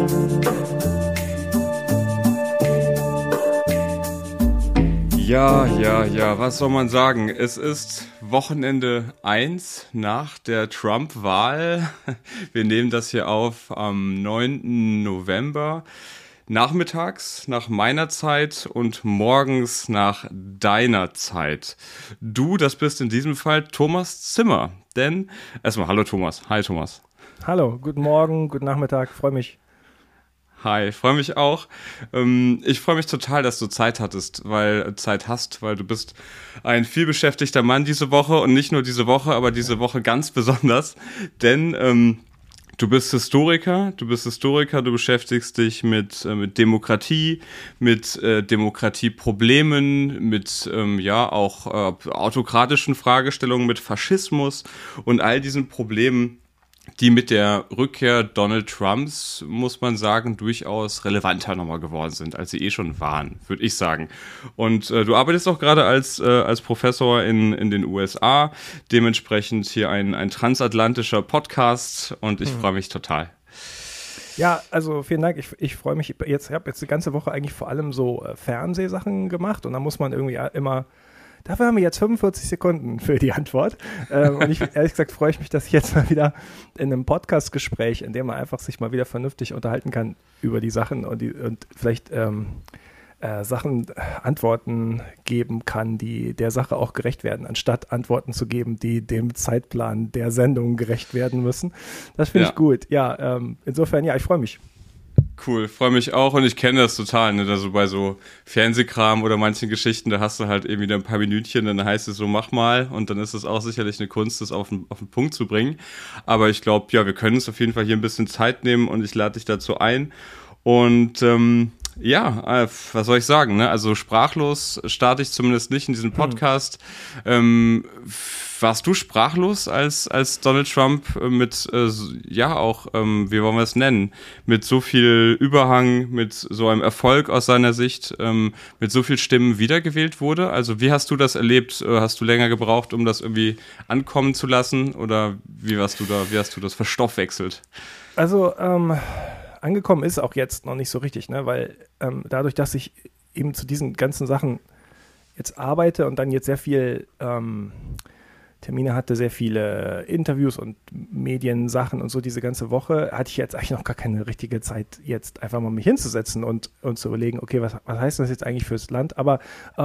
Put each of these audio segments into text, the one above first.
Ja, was soll man sagen? Es ist Wochenende 1 nach der Trump-Wahl. Wir nehmen das hier auf am 9. November. Nachmittags nach meiner Zeit und morgens nach deiner Zeit. Du, das bist in diesem Fall Thomas Zimmer. Denn, erstmal, hallo Thomas. Hi Thomas. Hallo, guten Morgen, guten Nachmittag, freue mich. Hi, freue mich auch. Ich freue mich total, dass du Zeit hast, weil du bist ein vielbeschäftigter Mann diese Woche und nicht nur diese Woche, aber diese Woche ganz besonders, denn du bist Historiker, du beschäftigst dich mit Demokratie, mit Demokratieproblemen, mit auch autokratischen Fragestellungen, mit Faschismus und all diesen Problemen, die mit der Rückkehr Donald Trumps, muss man sagen, durchaus relevanter nochmal geworden sind, als sie schon waren, würde ich sagen. Und du arbeitest auch gerade als Professor in den USA, dementsprechend hier ein transatlantischer Podcast und ich freue mich total. Ja, also vielen Dank. Ich freue mich jetzt. Ich habe jetzt die ganze Woche eigentlich vor allem so Fernsehsachen gemacht und da muss man irgendwie immer. Dafür haben wir jetzt 45 Sekunden für die Antwort. Und ehrlich gesagt freue ich mich, dass ich jetzt mal wieder in einem Podcast-Gespräch, in dem man einfach sich mal wieder vernünftig unterhalten kann über die Sachen und vielleicht Antworten geben kann, die der Sache auch gerecht werden, anstatt Antworten zu geben, die dem Zeitplan der Sendung gerecht werden müssen. Das finde ich gut. Ja, insofern, ja, ich freue mich. Cool, freue mich auch und ich kenne das total, ne? Also bei so Fernsehkram oder manchen Geschichten, da hast du halt irgendwie ein paar Minütchen, dann heißt es so, mach mal und dann ist es auch sicherlich eine Kunst, das auf den Punkt zu bringen. Aber ich glaube, ja, wir können uns auf jeden Fall hier ein bisschen Zeit nehmen und ich lade dich dazu ein. Und was soll ich sagen, ne? Also sprachlos starte ich zumindest nicht in diesem Podcast. Warst du sprachlos, als Donald Trump mit, wie wollen wir es nennen, mit so viel Überhang, mit so einem Erfolg aus seiner Sicht, mit so viel Stimmen wiedergewählt wurde? Also wie hast du das erlebt? Hast du länger gebraucht, um das irgendwie ankommen zu lassen? Oder wie hast du das verstoffwechselt? Also, angekommen ist auch jetzt noch nicht so richtig, ne? Weil dadurch, dass ich eben zu diesen ganzen Sachen jetzt arbeite und dann jetzt sehr viel Termine hatte, sehr viele Interviews und Mediensachen und so diese ganze Woche, hatte ich jetzt eigentlich noch gar keine richtige Zeit, jetzt einfach mal mich hinzusetzen und zu überlegen, okay, was heißt das jetzt eigentlich fürs Land? Aber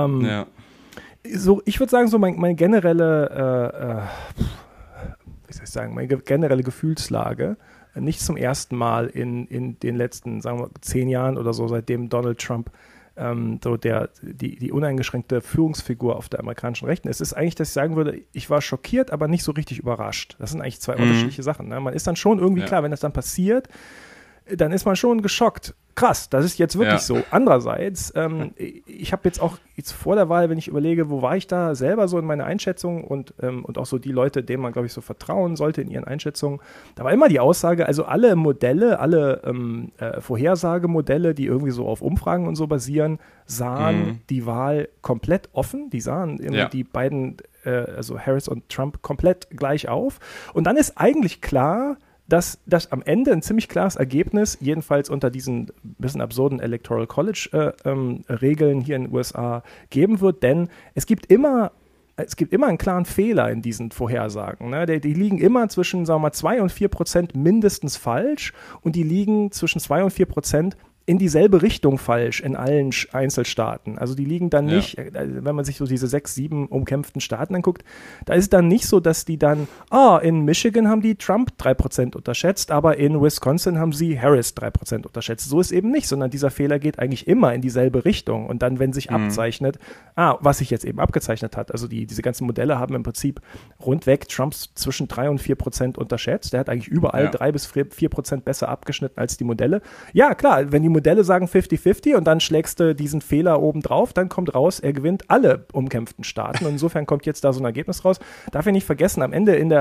so, ich würde sagen, so meine generelle meine generelle Gefühlslage, nicht zum ersten Mal in den letzten, sagen wir, 10 Jahren oder so, seitdem Donald Trump die uneingeschränkte Führungsfigur auf der amerikanischen Rechten ist, ist eigentlich, dass ich sagen würde, ich war schockiert, aber nicht so richtig überrascht. Das sind eigentlich zwei unterschiedliche Sachen. Ne? Man ist dann schon irgendwie klar, wenn das dann passiert, dann ist man schon geschockt. Krass, das ist jetzt wirklich so. Andererseits, ich habe jetzt vor der Wahl, wenn ich überlege, wo war ich da selber so in meiner Einschätzung und auch so die Leute, denen man, glaube ich, so vertrauen sollte in ihren Einschätzungen, da war immer die Aussage, also alle Modelle, alle Vorhersagemodelle, die irgendwie so auf Umfragen und so basieren, sahen die Wahl komplett offen. Die sahen die beiden, also Harris und Trump, komplett gleich auf. Und dann ist eigentlich klar, dass das am Ende ein ziemlich klares Ergebnis, jedenfalls unter diesen bisschen absurden Electoral College Regeln hier in den USA geben wird, denn es gibt immer einen klaren Fehler in diesen Vorhersagen. Ne? Die liegen immer zwischen, sagen wir mal, 2 und 4% mindestens falsch und die liegen zwischen 2 und 4% in dieselbe Richtung falsch in allen Einzelstaaten. Also die liegen dann nicht, wenn man sich so diese 6, 7 umkämpften Staaten anguckt, da ist es dann nicht so, dass die dann, in Michigan haben die Trump 3% unterschätzt, aber in Wisconsin haben sie Harris 3% unterschätzt. So ist eben nicht, sondern dieser Fehler geht eigentlich immer in dieselbe Richtung. Und dann, wenn sich abzeichnet, was sich jetzt eben abgezeichnet hat, also diese ganzen Modelle haben im Prinzip rundweg Trumps zwischen 3 und 4% unterschätzt. Der hat eigentlich überall 3 bis 4% besser abgeschnitten als die Modelle. Ja, klar, wenn die Modelle sagen 50-50 und dann schlägst du diesen Fehler oben drauf, dann kommt raus, er gewinnt alle umkämpften Staaten und insofern kommt jetzt da so ein Ergebnis raus. Darf ich nicht vergessen, am Ende in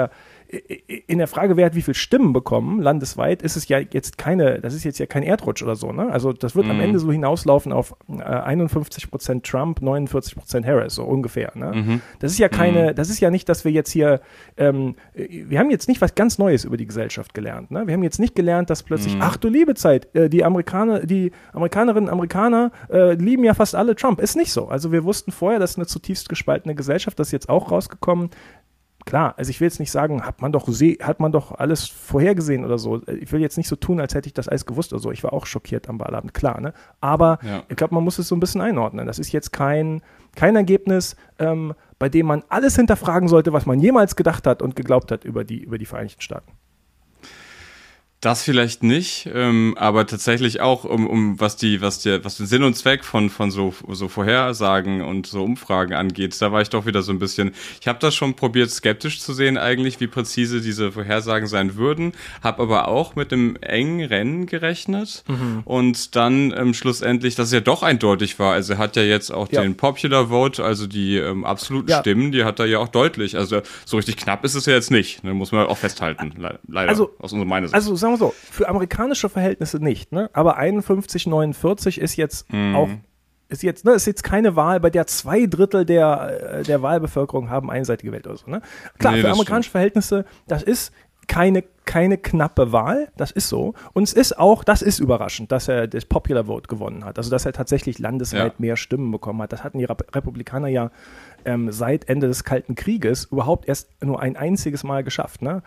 in der Frage, wer hat wie viele Stimmen bekommen, landesweit, ist es ja jetzt das ist jetzt ja kein Erdrutsch oder so, ne? Also das wird am Ende so hinauslaufen auf 51% Trump, 49% Harris, so ungefähr, ne? Das ist ja das ist ja nicht, dass wir jetzt hier, wir haben jetzt nicht was ganz Neues über die Gesellschaft gelernt, ne? Wir haben jetzt nicht gelernt, dass plötzlich, ach du liebe Zeit, die Amerikanerinnen und Amerikaner lieben ja fast alle Trump. Ist nicht so. Also wir wussten vorher, das ist eine zutiefst gespaltene Gesellschaft, das ist jetzt auch rausgekommen. Klar, also ich will jetzt nicht sagen, hat man doch alles vorhergesehen oder so. Ich will jetzt nicht so tun, als hätte ich das alles gewusst oder so. Ich war auch schockiert am Wahlabend, klar, ne? Aber ich glaube, man muss es so ein bisschen einordnen. Das ist jetzt kein Ergebnis, bei dem man alles hinterfragen sollte, was man jemals gedacht hat und geglaubt hat über die Vereinigten Staaten. Das vielleicht nicht, aber tatsächlich auch was den Sinn und Zweck von so Vorhersagen und so Umfragen angeht, da war ich doch wieder so ein bisschen, ich habe das schon probiert skeptisch zu sehen eigentlich, wie präzise diese Vorhersagen sein würden, habe aber auch mit einem engen Rennen gerechnet und dann schlussendlich, dass es ja doch eindeutig war, also er hat ja jetzt auch den Popular Vote, also die absoluten Stimmen, die hat er ja auch deutlich, also so richtig knapp ist es ja jetzt nicht, ne, muss man auch festhalten, leider, also, aus meiner Sicht. Also sagen wir so, für amerikanische Verhältnisse nicht, ne? Aber 51-49 ist jetzt auch, ist jetzt keine Wahl, bei der 2/3 der Wahlbevölkerung haben einseitig gewählt oder so, ne? Klar, für amerikanische Verhältnisse, das ist keine knappe Wahl, das ist so. Und es ist auch, das ist überraschend, dass er das Popular Vote gewonnen hat. Also, dass er tatsächlich landesweit mehr Stimmen bekommen hat. Das hatten die Republikaner ja seit Ende des Kalten Krieges überhaupt erst nur ein einziges Mal geschafft, ne?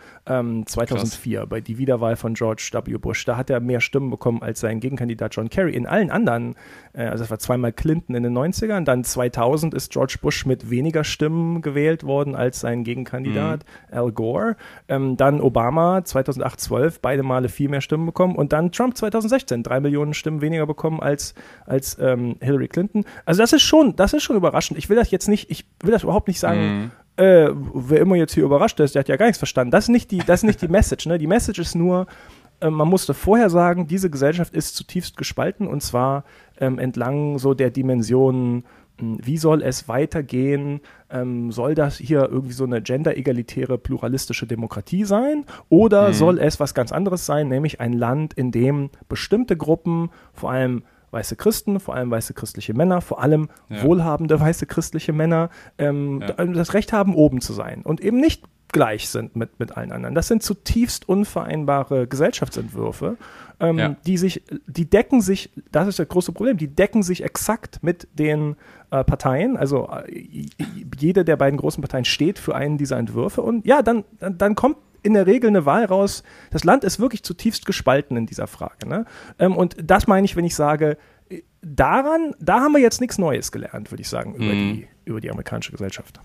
2004 bei die Wiederwahl von George W. Bush. Da hat er mehr Stimmen bekommen als sein Gegenkandidat John Kerry. In allen anderen, also es war zweimal Clinton in den 90ern, dann 2000 ist George Bush mit weniger Stimmen gewählt worden als sein Gegenkandidat Al Gore. Dann Obama 2008, 12, beide Male viel mehr Stimmen bekommen und dann Trump 2016, 3 Millionen Stimmen weniger bekommen als Hillary Clinton. Also das ist schon überraschend. Ich will das überhaupt nicht sagen, wer immer jetzt hier überrascht ist, der hat ja gar nichts verstanden. Das ist nicht die Message. Ne? Die Message ist nur, man musste vorher sagen, diese Gesellschaft ist zutiefst gespalten und zwar entlang so der Dimensionen, wie soll es weitergehen? Soll das hier irgendwie so eine genderegalitäre, pluralistische Demokratie sein? Oder soll es was ganz anderes sein, nämlich ein Land, in dem bestimmte Gruppen, vor allem weiße Christen, vor allem weiße christliche Männer, vor allem wohlhabende weiße christliche Männer, das Recht haben, oben zu sein und eben nicht gleich sind mit allen anderen. Das sind zutiefst unvereinbare Gesellschaftsentwürfe, die decken sich, das ist das große Problem, die decken sich exakt mit den Parteien, also jede der beiden großen Parteien steht für einen dieser Entwürfe und ja, dann kommt in der Regel eine Wahl raus. Das Land ist wirklich zutiefst gespalten in dieser Frage. Ne? Und das meine ich, wenn ich sage, da haben wir jetzt nichts Neues gelernt, würde ich sagen, über die amerikanische Gesellschaft.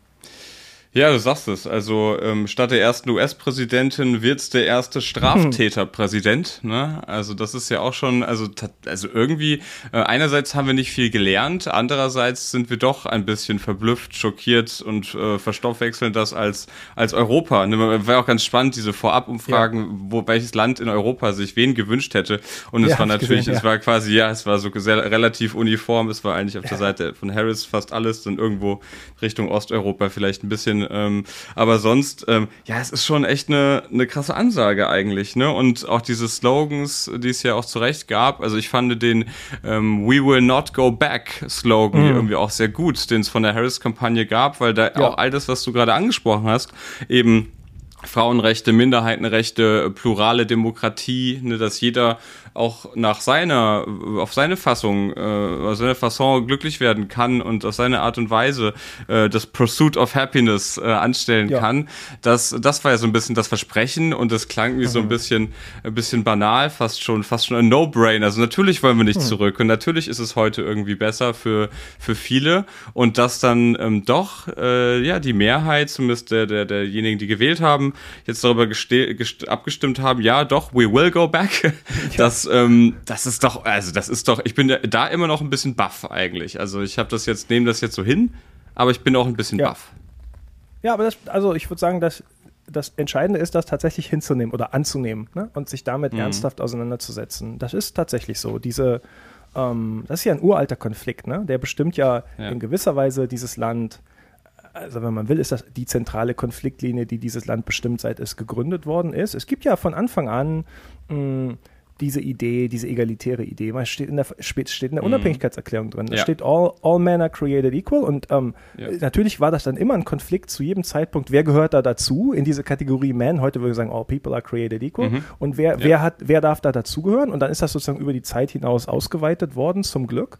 Ja, du sagst es. Also statt der ersten US-Präsidentin wird's der erste Straftäterpräsident. Ne? Also das ist ja auch schon, also irgendwie, einerseits haben wir nicht viel gelernt, andererseits sind wir doch ein bisschen verblüfft, schockiert und verstoffwechseln das als Europa. Ne? War auch ganz spannend, diese Vorab-Umfragen, welches Land in Europa sich wen gewünscht hätte. Und es war natürlich, es war quasi, es war so sehr relativ uniform. Es war eigentlich auf der Seite von Harris fast alles, dann irgendwo Richtung Osteuropa vielleicht ein bisschen. Aber sonst, es ist schon echt eine krasse Ansage eigentlich, ne? Und auch diese Slogans, die es ja auch zu Recht gab, also ich fand den We will not go back Slogan irgendwie auch sehr gut, den es von der Harris-Kampagne gab, weil da auch all das, was du gerade angesprochen hast, eben Frauenrechte, Minderheitenrechte, plurale Demokratie, ne, dass jeder auch auf seine Fasson glücklich werden kann und auf seine Art und Weise das Pursuit of Happiness anstellen kann. Das war ja so ein bisschen das Versprechen und das klang wie so ein bisschen banal, fast schon ein No-Brainer. Also natürlich wollen wir nicht zurück und natürlich ist es heute irgendwie besser für viele und dass dann die Mehrheit, zumindest derjenigen, die gewählt haben, jetzt darüber abgestimmt haben, ja doch, we will go back. Das ist doch, ich bin da immer noch ein bisschen baff eigentlich. Also ich nehme das jetzt so hin, aber ich bin auch ein bisschen baff. Ja, aber ich würde sagen, dass das Entscheidende ist, das tatsächlich hinzunehmen oder anzunehmen, ne? Und sich damit ernsthaft auseinanderzusetzen. Das ist tatsächlich so. Das ist ja ein uralter Konflikt, ne? Der bestimmt ja in gewisser Weise dieses Land also wenn man will, ist das die zentrale Konfliktlinie, die dieses Land bestimmt, seit es gegründet worden ist. Es gibt ja von Anfang an diese Idee, diese egalitäre Idee, man steht in der Unabhängigkeitserklärung drin. Da steht all men are created equal und natürlich war das dann immer ein Konflikt zu jedem Zeitpunkt, wer gehört da dazu in diese Kategorie man, heute würde ich sagen, all people are created equal und wer darf da dazugehören und dann ist das sozusagen über die Zeit hinaus ausgeweitet worden, zum Glück.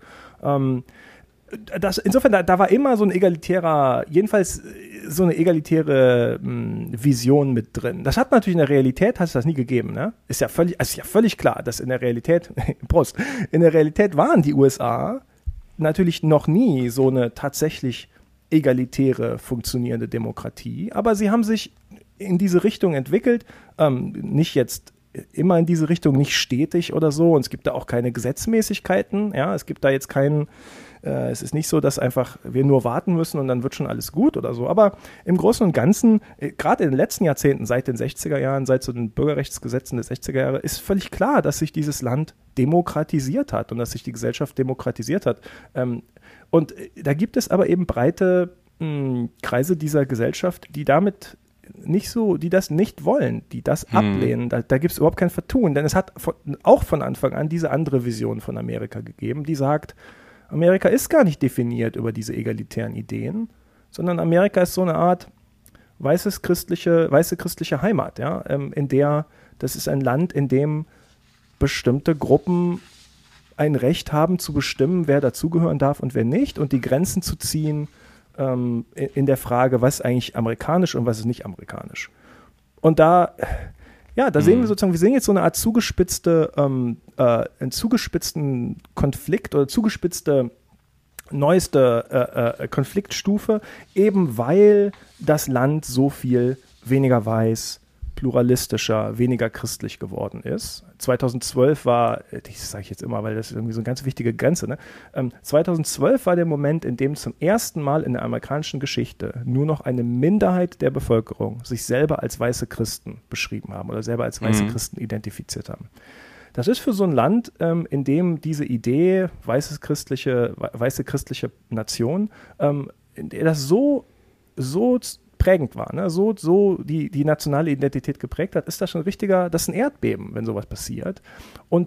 Insofern, da war immer so ein jedenfalls so eine egalitäre Vision mit drin. Das hat natürlich in der Realität, hat es das nie gegeben, ne? Ist ja völlig klar, dass in der Realität, in der Realität waren die USA natürlich noch nie so eine tatsächlich egalitäre, funktionierende Demokratie, aber sie haben sich in diese Richtung entwickelt, nicht jetzt immer in diese Richtung, nicht stetig oder so, und es gibt da auch keine Gesetzmäßigkeiten, ja, es gibt da jetzt es ist nicht so, dass einfach wir nur warten müssen und dann wird schon alles gut oder so. Aber im Großen und Ganzen, gerade in den letzten Jahrzehnten, seit den 60er Jahren, seit so den Bürgerrechtsgesetzen der 60er Jahre, ist völlig klar, dass sich dieses Land demokratisiert hat und dass sich die Gesellschaft demokratisiert hat. Und da gibt es aber eben breite Kreise dieser Gesellschaft, die damit die das nicht wollen, die das ablehnen. Da gibt es überhaupt kein Vertun, denn es hat auch von Anfang an diese andere Vision von Amerika gegeben, die sagt, Amerika ist gar nicht definiert über diese egalitären Ideen, sondern Amerika ist so eine Art weiße christliche Heimat, ja, das ist ein Land, in dem bestimmte Gruppen ein Recht haben zu bestimmen, wer dazugehören darf und wer nicht und die Grenzen zu ziehen in der Frage, was ist eigentlich amerikanisch und was ist nicht amerikanisch. Und da sehen wir sozusagen, wir sehen jetzt so eine Art einen zugespitzten Konflikt oder zugespitzte neueste Konfliktstufe, eben weil das Land so viel weniger weiß, pluralistischer, weniger christlich geworden ist. 2012 war, das sage ich jetzt immer, weil das ist irgendwie so eine ganz wichtige Grenze, ne? 2012 war der Moment, in dem zum ersten Mal in der amerikanischen Geschichte nur noch eine Minderheit der Bevölkerung sich selber als weiße Christen beschrieben haben oder selber als weiße Christen identifiziert haben. Das ist für so ein Land, in dem diese Idee, weiße christliche Nation, in der das so prägend war, ne? so die nationale Identität geprägt hat, ist das schon das ist ein Erdbeben, wenn sowas passiert. Und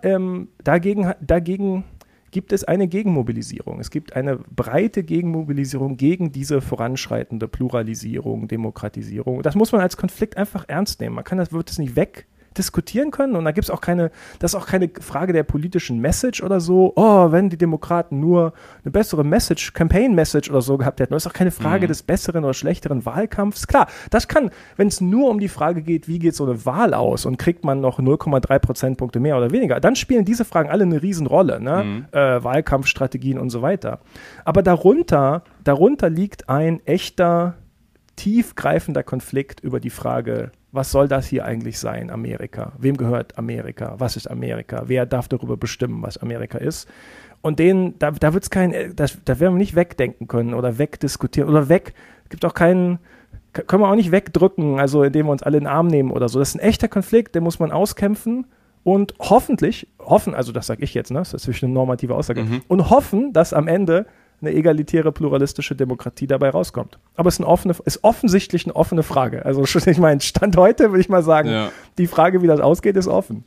dagegen gibt es eine Gegenmobilisierung. Es gibt eine breite Gegenmobilisierung gegen diese voranschreitende Pluralisierung, Demokratisierung. Das muss man als Konflikt einfach ernst nehmen. Wird das nicht wegdiskutieren können und da gibt es auch das ist auch keine Frage der politischen Message oder so, wenn die Demokraten nur eine bessere Campaign-Message oder so gehabt hätten, das ist auch keine Frage des besseren oder schlechteren Wahlkampfs. Klar, das kann, wenn es nur um die Frage geht, wie geht so eine Wahl aus und kriegt man noch 0,3 Prozentpunkte mehr oder weniger, dann spielen diese Fragen alle eine Riesenrolle, ne? Wahlkampfstrategien und so weiter. Aber darunter liegt ein echter, tiefgreifender Konflikt über die Frage, was soll das hier eigentlich sein, Amerika? Wem gehört Amerika? Was ist Amerika? Wer darf darüber bestimmen, was Amerika ist? Und da werden wir nicht wegdenken können oder wegdiskutieren oder gibt auch können wir auch nicht wegdrücken, also indem wir uns alle in den Arm nehmen oder so. Das ist ein echter Konflikt, den muss man auskämpfen und hoffen, also das sage ich jetzt, ne? Das ist natürlich eine normative Aussage, und hoffen, dass am Ende eine egalitäre, pluralistische Demokratie dabei rauskommt. Aber es ist offensichtlich eine offene Frage. Also ich meine, Stand heute würde ich mal sagen, die Frage, wie das ausgeht, ist offen.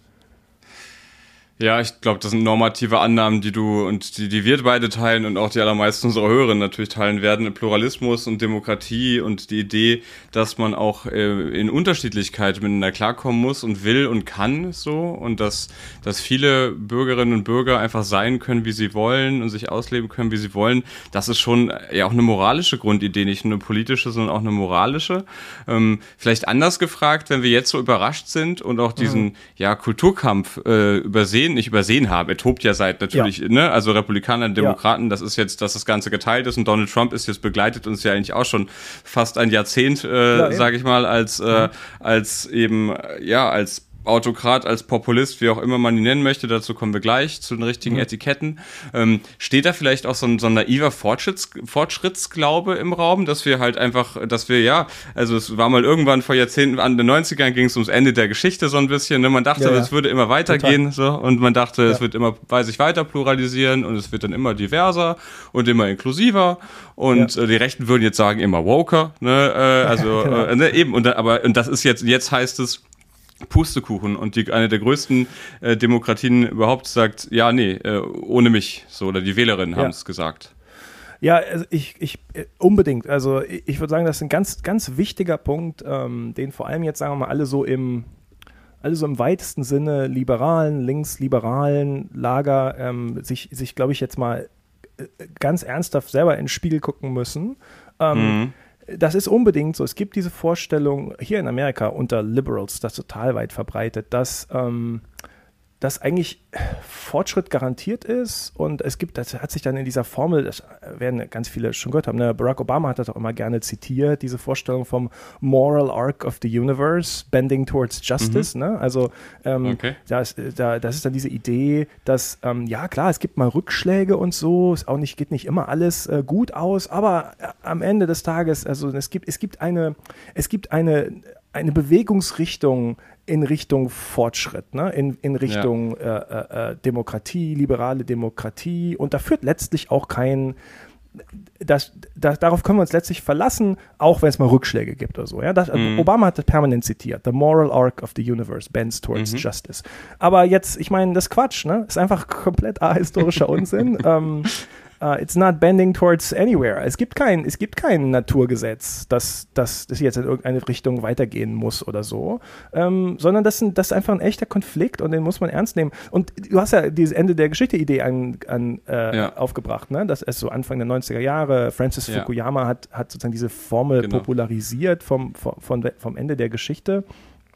Ja, ich glaube, das sind normative Annahmen, die wir beide teilen und auch die allermeisten unserer Hörerinnen natürlich teilen werden. Pluralismus und Demokratie und die Idee, dass man auch in Unterschiedlichkeit miteinander klarkommen muss und will und kann so und dass viele Bürgerinnen und Bürger einfach sein können, wie sie wollen und sich ausleben können, wie sie wollen. Das ist schon ja auch eine moralische Grundidee, nicht nur eine politische, sondern auch eine moralische. Vielleicht anders gefragt, wenn wir jetzt so überrascht sind und auch diesen Kulturkampf nicht übersehen haben. Er tobt ja seit natürlich, ne, also Republikaner und Demokraten, das ist jetzt, dass das Ganze geteilt ist und Donald Trump ist jetzt begleitet uns ja eigentlich auch schon fast ein Jahrzehnt, sage ich mal, als Autokrat, als Populist, wie auch immer man ihn nennen möchte, dazu kommen wir gleich, zu den richtigen Etiketten. Steht da vielleicht auch so ein naiver Fortschrittsglaube im Raum, dass wir halt einfach, also es war mal irgendwann vor Jahrzehnten, an den 90ern ging es ums Ende der Geschichte so ein bisschen, ne? Man dachte, es würde immer weitergehen, so, und man dachte, es wird immer sich weiter pluralisieren und es wird dann immer diverser und immer inklusiver und die Rechten würden jetzt sagen, immer woker, ne? Eben, und das ist jetzt heißt es, Pustekuchen, und eine der größten Demokratien überhaupt sagt, ohne mich, so, oder die Wählerinnen haben es gesagt. Ja, also ich unbedingt. Also ich würde sagen, das ist ein ganz, ganz wichtiger Punkt, den vor allem jetzt, sagen wir mal, alle so im weitesten Sinne liberalen, linksliberalen Lager sich glaube ich, jetzt mal ganz ernsthaft selber in den Spiegel gucken müssen. Das ist unbedingt so. Es gibt diese Vorstellung hier in Amerika unter Liberals, das total weit verbreitet, dass eigentlich Fortschritt garantiert ist, und das hat sich dann in dieser Formel, das werden ganz viele schon gehört haben, ne? Barack Obama hat das auch immer gerne zitiert, diese Vorstellung vom Moral Arc of the Universe, bending towards justice, ne? Also das ist dann diese Idee, dass klar, es gibt mal Rückschläge und so, geht nicht immer alles gut aus, aber am Ende des Tages, also es gibt eine Bewegungsrichtung in Richtung Fortschritt, ne? in Richtung Demokratie, liberale Demokratie, und da führt letztlich auch darauf können wir uns letztlich verlassen, auch wenn es mal Rückschläge gibt oder so. Ja? Obama hat das permanent zitiert. The moral arc of the universe bends towards justice. Aber jetzt, ich meine, das ist Quatsch, ne? Ist einfach komplett ahistorischer Unsinn. It's not bending towards anywhere. Es gibt kein Naturgesetz, dass jetzt in irgendeine Richtung weitergehen muss oder so, sondern das ist einfach ein echter Konflikt, und den muss man ernst nehmen. Und du hast ja diese Ende der Geschichte-Idee aufgebracht, ne? Das ist so Anfang der 90er Jahre. Francis Fukuyama hat sozusagen diese Formel popularisiert vom Ende der Geschichte.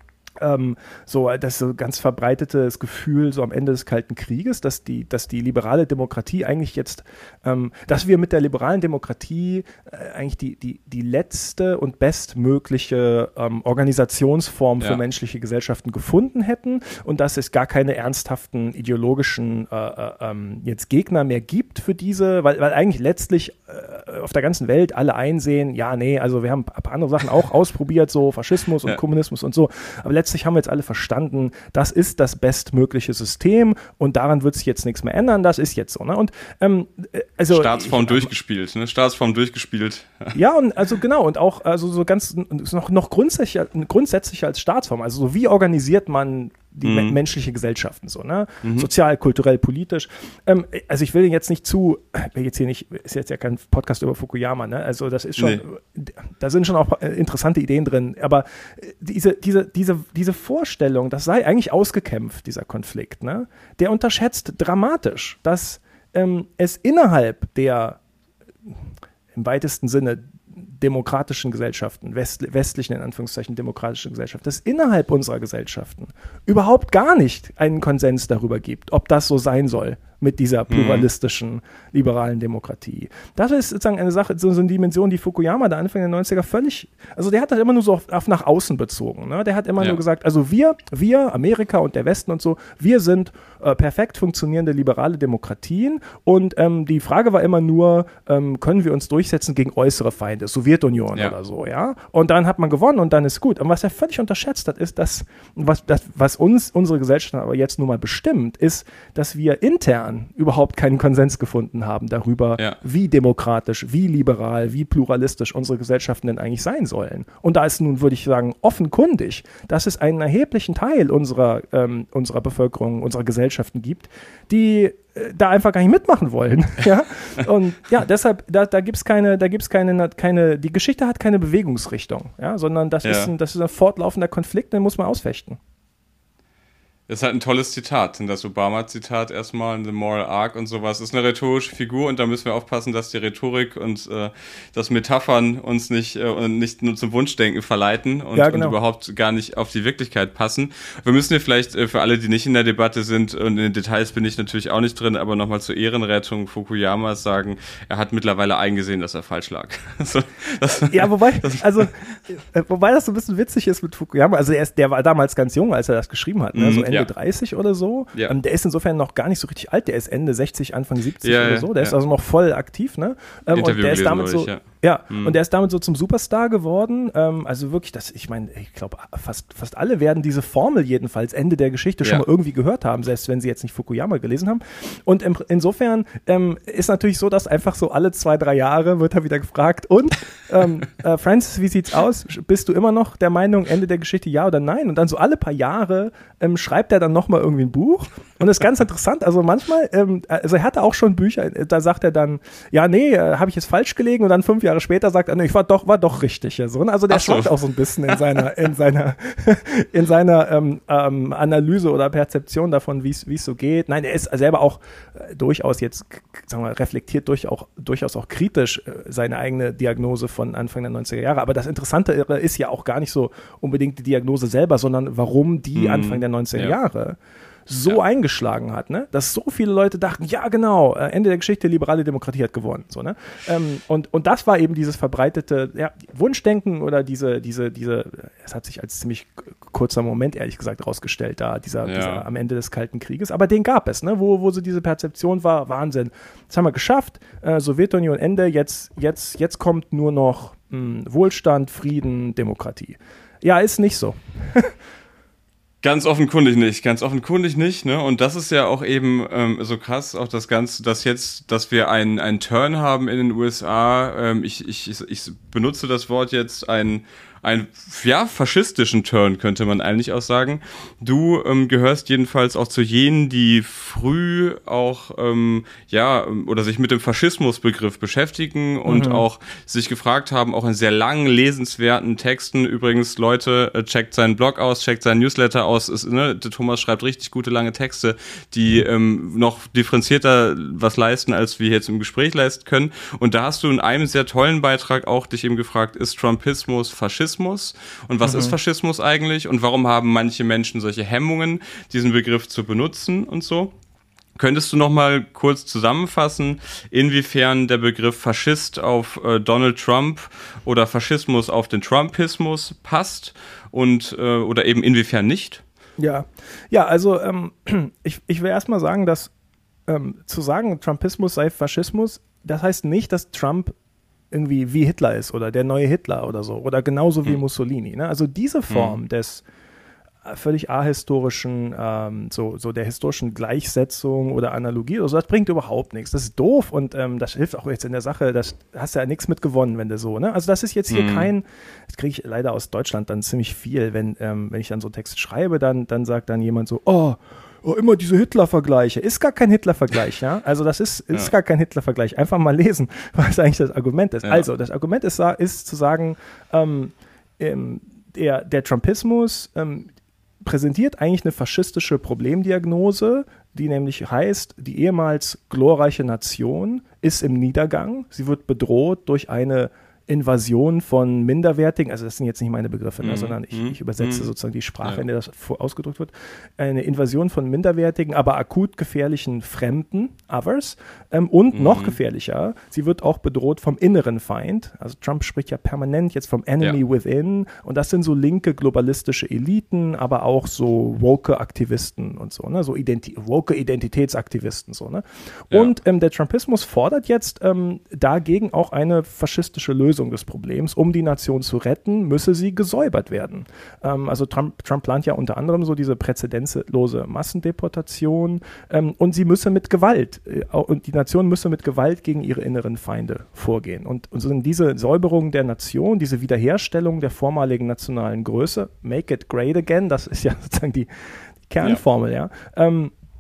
Das so ganz verbreitetes Gefühl so am Ende des Kalten Krieges, dass die liberale Demokratie eigentlich jetzt, dass wir mit der liberalen Demokratie eigentlich die letzte und bestmögliche Organisationsform für menschliche Gesellschaften gefunden hätten, und dass es gar keine ernsthaften ideologischen jetzt Gegner mehr gibt für diese, weil eigentlich letztlich auf der ganzen Welt alle einsehen, also wir haben ein paar andere Sachen auch ausprobiert, so Faschismus und Kommunismus und so, aber letztlich haben wir jetzt alle verstanden, das ist das bestmögliche System, und daran wird sich jetzt nichts mehr ändern, das ist jetzt so. Ne? Und Staatsform durchgespielt, ne? Staatsform durchgespielt. Ja, und also genau, und auch also so ganz noch grundsätzlich als Staatsform, also so wie organisiert man die menschliche Gesellschaften so, ne? Sozial, kulturell, politisch. Also ich will jetzt nicht ist jetzt ja kein Podcast über Fukuyama, ne? Also das ist schon, da sind schon auch interessante Ideen drin, aber diese Vorstellung, das sei eigentlich ausgekämpft, dieser Konflikt, ne? Der unterschätzt dramatisch, dass es innerhalb der im weitesten Sinne demokratischen Gesellschaften, westlichen in Anführungszeichen demokratischen Gesellschaften, dass innerhalb unserer Gesellschaften überhaupt gar nicht einen Konsens darüber gibt, ob das so sein soll mit dieser pluralistischen, liberalen Demokratie. Das ist sozusagen eine Sache, so eine Dimension, die Fukuyama da Anfang der 90er der hat das immer nur so auf nach außen bezogen. Ne? Der hat immer nur gesagt, also wir, Amerika und der Westen und so, wir sind perfekt funktionierende liberale Demokratien, und die Frage war immer nur, können wir uns durchsetzen gegen äußere Feinde, Sowjetunion oder so, ja? Und dann hat man gewonnen und dann ist gut. Und was er völlig unterschätzt hat, ist, was unsere Gesellschaft aber jetzt nun mal bestimmt, ist, dass wir intern überhaupt keinen Konsens gefunden haben darüber, wie demokratisch, wie liberal, wie pluralistisch unsere Gesellschaften denn eigentlich sein sollen. Und da ist nun, würde ich sagen, offenkundig, dass es einen erheblichen Teil unserer Bevölkerung, unserer Gesellschaften gibt, die da einfach gar nicht mitmachen wollen. Ja? Und deshalb, da gibt's keine, die Geschichte hat keine Bewegungsrichtung, sondern das ist ein fortlaufender Konflikt, den muss man ausfechten. Ist halt ein tolles Zitat, das Obama-Zitat erstmal, The Moral Arc und sowas. Ist eine rhetorische Figur und da müssen wir aufpassen, dass die Rhetorik und das Metaphern uns nicht nur zum Wunschdenken verleiten und überhaupt gar nicht auf die Wirklichkeit passen. Wir müssen hier vielleicht für alle, die nicht in der Debatte sind, und in den Details bin ich natürlich auch nicht drin, aber nochmal zur Ehrenrettung Fukuyamas sagen, er hat mittlerweile eingesehen, dass er falsch lag. Wobei das so ein bisschen witzig ist mit Fukuyama, also der war damals ganz jung, als er das geschrieben hat, ne? So Ende 30 oder so. Ja. Der ist insofern noch gar nicht so richtig alt, der ist Ende 60, Anfang 70 oder so, der ist also noch voll aktiv, ne? Und der ist damit so, und der ist damit so zum Superstar geworden, also wirklich, ich glaube, fast alle werden diese Formel jedenfalls Ende der Geschichte schon mal irgendwie gehört haben, selbst wenn sie jetzt nicht Fukuyama gelesen haben. Und insofern ist natürlich so, dass einfach so alle 2-3 Jahre wird er wieder gefragt, und Francis, wie sieht's aus? Bist du immer noch der Meinung, Ende der Geschichte ja oder nein? Und dann so alle paar Jahre schreibt er dann nochmal irgendwie ein Buch. Und das ist ganz interessant, also manchmal, also er hatte auch schon Bücher, da sagt er dann, ja, nee, habe ich jetzt falsch gelegen, und dann 5 Jahre später sagt er, nee, ich war doch richtig. Ja, so. Also der schwankt auch so ein bisschen in seiner Analyse oder Perzeption davon, wie es so geht. Nein, er ist selber auch durchaus jetzt, sagen wir, reflektiert durchaus auch kritisch seine eigene Diagnose von Anfang der 90er Jahre. Aber das Interessante ist ja auch gar nicht so unbedingt die Diagnose selber, sondern warum die Anfang der 90er Jahre so eingeschlagen hat, ne? Dass so viele Leute dachten, ja genau, Ende der Geschichte, liberale Demokratie hat gewonnen. So, ne? Und das war eben dieses verbreitete Wunschdenken oder diese, es hat sich als ziemlich kurzer Moment, ehrlich gesagt, rausgestellt, dieser am Ende des Kalten Krieges, aber den gab es, ne? Wo so diese Perzeption war, Wahnsinn. Das haben wir geschafft, Sowjetunion Ende, jetzt kommt nur noch Wohlstand, Frieden, Demokratie. Ja, ist nicht so. Ganz offenkundig nicht, ne? Und das ist ja auch eben so krass, auch das Ganze, dass wir einen Turn haben in den USA. Ich benutze das Wort jetzt, einen faschistischen Turn, könnte man eigentlich auch sagen. Du gehörst jedenfalls auch zu jenen, die früh auch oder sich mit dem Faschismusbegriff beschäftigen und auch sich gefragt haben, auch in sehr langen, lesenswerten Texten. Übrigens, Leute, checkt seinen Blog aus, checkt seinen Newsletter aus. Der Thomas schreibt richtig gute, lange Texte, die noch differenzierter was leisten, als wir jetzt im Gespräch leisten können. Und da hast du in einem sehr tollen Beitrag auch dich eben gefragt, ist Trumpismus Faschismus? Und was ist Faschismus eigentlich? Und warum haben manche Menschen solche Hemmungen, diesen Begriff zu benutzen und so? Könntest du noch mal kurz zusammenfassen, inwiefern der Begriff Faschist auf Donald Trump oder Faschismus auf den Trumpismus passt und oder eben inwiefern nicht? Ja, also ich will erstmal sagen, dass zu sagen, Trumpismus sei Faschismus, das heißt nicht, dass Trump irgendwie wie Hitler ist oder der neue Hitler oder so oder genauso wie Mussolini. Ne? Also diese Form des völlig ahistorischen, so der historischen Gleichsetzung oder Analogie, also das bringt überhaupt nichts. Das ist doof und das hilft auch jetzt in der Sache, das hast ja nichts mit gewonnen, wenn du so, ne? Also das ist jetzt hier das kriege ich leider aus Deutschland dann ziemlich viel, wenn ich dann so einen Text schreibe, dann sagt dann jemand so, oh, immer diese Hitler-Vergleiche. Ist gar kein Hitler-Vergleich, ja? Also das ist gar kein Hitler-Vergleich. Einfach mal lesen, was eigentlich das Argument ist. Ja. Also das Argument ist zu sagen, der Trumpismus präsentiert eigentlich eine faschistische Problemdiagnose, die nämlich heißt, die ehemals glorreiche Nation ist im Niedergang. Sie wird bedroht durch eine Invasion von minderwertigen, also das sind jetzt nicht meine Begriffe, sondern ich übersetze sozusagen die Sprache, in der das ausgedrückt wird, eine Invasion von minderwertigen, aber akut gefährlichen Fremden, Others, und noch gefährlicher, sie wird auch bedroht vom inneren Feind, also Trump spricht ja permanent jetzt vom Enemy within, und das sind so linke globalistische Eliten, aber auch so woke Aktivisten und so, ne, so woke Identitätsaktivisten, so, ne, und der Trumpismus fordert jetzt dagegen auch eine faschistische Lösung des Problems. Um die Nation zu retten, müsse sie gesäubert werden. Also Trump plant ja unter anderem so diese präzedenzlose Massendeportation und sie müsse mit Gewalt, und die Nation müsse mit Gewalt gegen ihre inneren Feinde vorgehen. Und so diese Säuberung der Nation, diese Wiederherstellung der vormaligen nationalen Größe, make it great again, das ist ja sozusagen die Kernformel,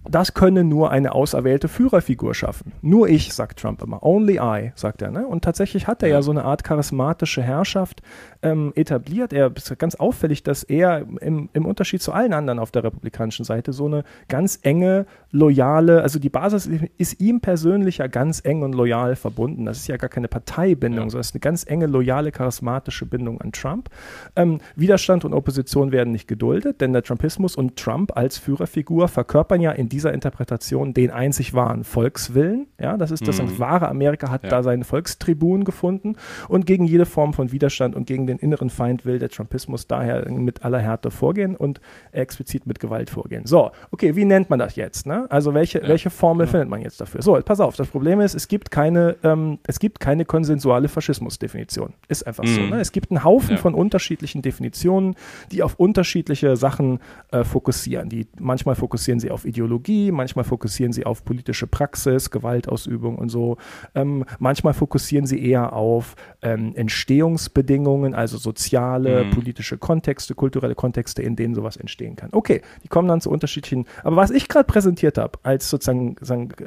Das könne nur eine auserwählte Führerfigur schaffen. Nur ich, sagt Trump immer. Only I, sagt er. Ne? Und tatsächlich hat er ja so eine Art charismatische Herrschaft etabliert. Er ist ganz auffällig, dass er im Unterschied zu allen anderen auf der republikanischen Seite so eine ganz enge, loyale, also die Basis ist ihm persönlich ja ganz eng und loyal verbunden. Das ist ja gar keine Parteibindung, sondern es ist eine ganz enge, loyale, charismatische Bindung an Trump. Widerstand und Opposition werden nicht geduldet, denn der Trumpismus und Trump als Führerfigur verkörpern ja in dieser Interpretation den einzig wahren Volkswillen. Ja, das ist das wahre Amerika, hat da seinen Volkstribun gefunden und gegen jede Form von Widerstand und gegen den inneren Feind will der Trumpismus daher mit aller Härte vorgehen und explizit mit Gewalt vorgehen. So, okay, wie nennt man das jetzt? Ne? Also welche Formel findet man jetzt dafür? So, pass auf, das Problem ist, es gibt keine konsensuale Faschismusdefinition. Ist einfach so. Ne? Es gibt einen Haufen von unterschiedlichen Definitionen, die auf unterschiedliche Sachen fokussieren. Manchmal fokussieren sie auf Ideologie, manchmal fokussieren sie auf politische Praxis, Gewaltausübung und so. Manchmal fokussieren sie eher auf Entstehungsbedingungen, also soziale, politische Kontexte, kulturelle Kontexte, in denen sowas entstehen kann. Okay, die kommen dann zu unterschiedlichen, aber was ich gerade präsentiert habe, als sozusagen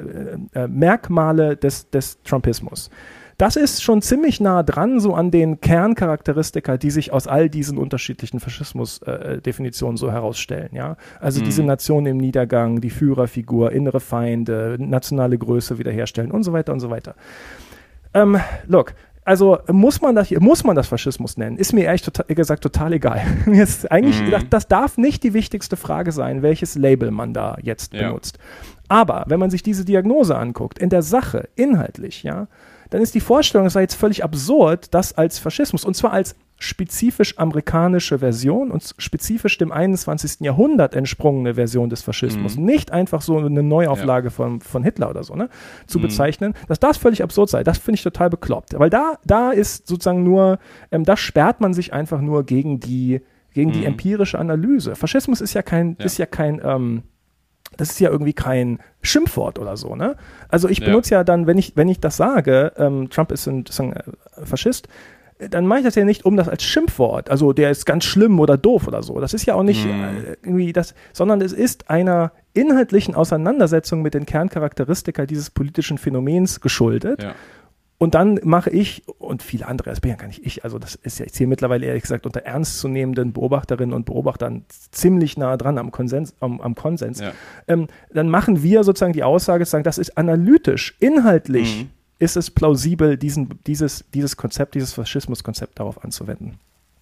Merkmale des Trumpismus, das ist schon ziemlich nah dran, so an den Kerncharakteristika, die sich aus all diesen unterschiedlichen Faschismus-Definitionen so herausstellen. Ja? Also diese Nation im Niedergang, die Führerfigur, innere Feinde, nationale Größe wiederherstellen und so weiter und so weiter. Look, also muss man das Faschismus nennen? Ist mir ehrlich gesagt total egal. Mir ist eigentlich gedacht, das darf nicht die wichtigste Frage sein, welches Label man da jetzt benutzt. Aber wenn man sich diese Diagnose anguckt, in der Sache, inhaltlich, ja, dann ist die Vorstellung, es sei jetzt völlig absurd, das als Faschismus, und zwar als spezifisch amerikanische Version und spezifisch dem 21. Jahrhundert entsprungene Version des Faschismus, nicht einfach so eine Neuauflage von Hitler oder so, ne, zu bezeichnen, dass das völlig absurd sei. Das finde ich total bekloppt. Weil da ist sozusagen nur, da sperrt man sich einfach nur gegen die empirische Analyse. Faschismus ist ja das ist ja irgendwie kein Schimpfwort oder so, ne? Also ich benutze ja dann, wenn ich das sage, Trump ist ein Faschist, dann mache ich das ja nicht um das als Schimpfwort, also der ist ganz schlimm oder doof oder so. Das ist ja auch nicht irgendwie das, sondern es ist einer inhaltlichen Auseinandersetzung mit den Kerncharakteristika dieses politischen Phänomens geschuldet. Ja. Und dann mache ich und viele andere, das bin ja gar nicht ich, also das ist ja jetzt hier mittlerweile ehrlich gesagt unter ernstzunehmenden Beobachterinnen und Beobachtern ziemlich nah dran am Konsens. Ja. Dann machen wir sozusagen die Aussage, sagen, das ist analytisch, inhaltlich ist es plausibel, dieses Konzept, dieses Faschismuskonzept darauf anzuwenden.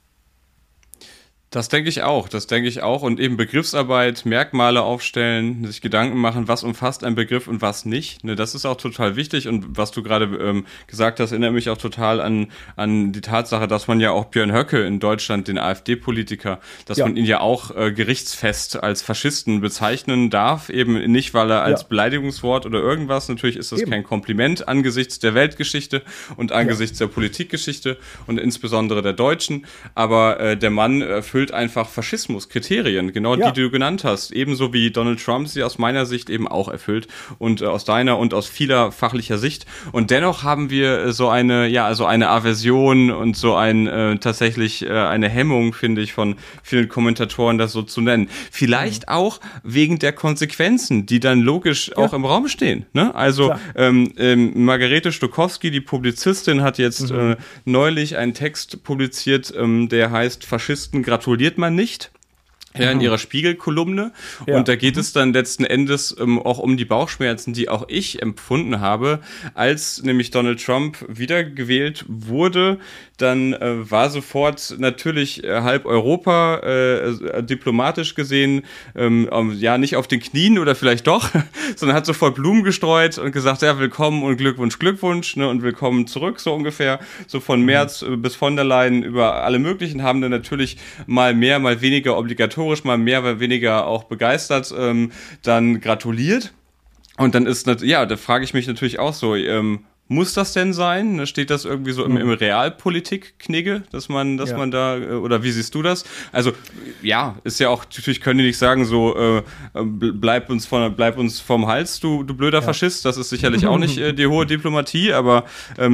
Das denke ich auch. Und eben Begriffsarbeit, Merkmale aufstellen, sich Gedanken machen, was umfasst ein Begriff und was nicht. Ne, das ist auch total wichtig. Und was du gerade gesagt hast, erinnert mich auch total an die Tatsache, dass man ja auch Björn Höcke in Deutschland, den AfD-Politiker, dass man ihn ja auch gerichtsfest als Faschisten bezeichnen darf. Eben nicht, weil er als Beleidigungswort oder irgendwas, natürlich ist das kein Kompliment angesichts der Weltgeschichte und angesichts der Politikgeschichte und insbesondere der Deutschen. Aber der Mann erfüllt einfach Faschismus-Kriterien, genau die du genannt hast. Ebenso wie Donald Trump sie aus meiner Sicht eben auch erfüllt und aus deiner und aus vieler fachlicher Sicht. Und dennoch haben wir so eine Aversion und so tatsächlich eine Hemmung, finde ich, von vielen Kommentatoren, das so zu nennen. Vielleicht auch wegen der Konsequenzen, die dann logisch auch im Raum stehen. Ne? Also Margarete Stokowski, die Publizistin, hat jetzt neulich einen Text publiziert, der heißt Faschisten gratuliert man nicht. Ja, in ihrer Spiegel-Kolumne. Ja. Und da geht es dann letzten Endes auch um die Bauchschmerzen, die auch ich empfunden habe, als nämlich Donald Trump wiedergewählt wurde. Dann war sofort natürlich halb Europa diplomatisch gesehen, nicht auf den Knien oder vielleicht doch, sondern hat sofort Blumen gestreut und gesagt, ja, willkommen und Glückwunsch, ne, und willkommen zurück, so ungefähr. So von Merz bis von der Leyen über alle möglichen haben dann natürlich mal mehr, mal weniger obligatorisch, mal mehr, mal weniger auch begeistert, dann gratuliert. Und dann ist, da frage ich mich natürlich auch so, Muss das denn sein? Steht das irgendwie so im Realpolitik-Knigge, dass man da, oder wie siehst du das? Also, ja, ist ja auch, natürlich können die nicht sagen, so, bleib uns vom Hals, du blöder Faschist. Das ist sicherlich auch nicht die hohe Diplomatie, aber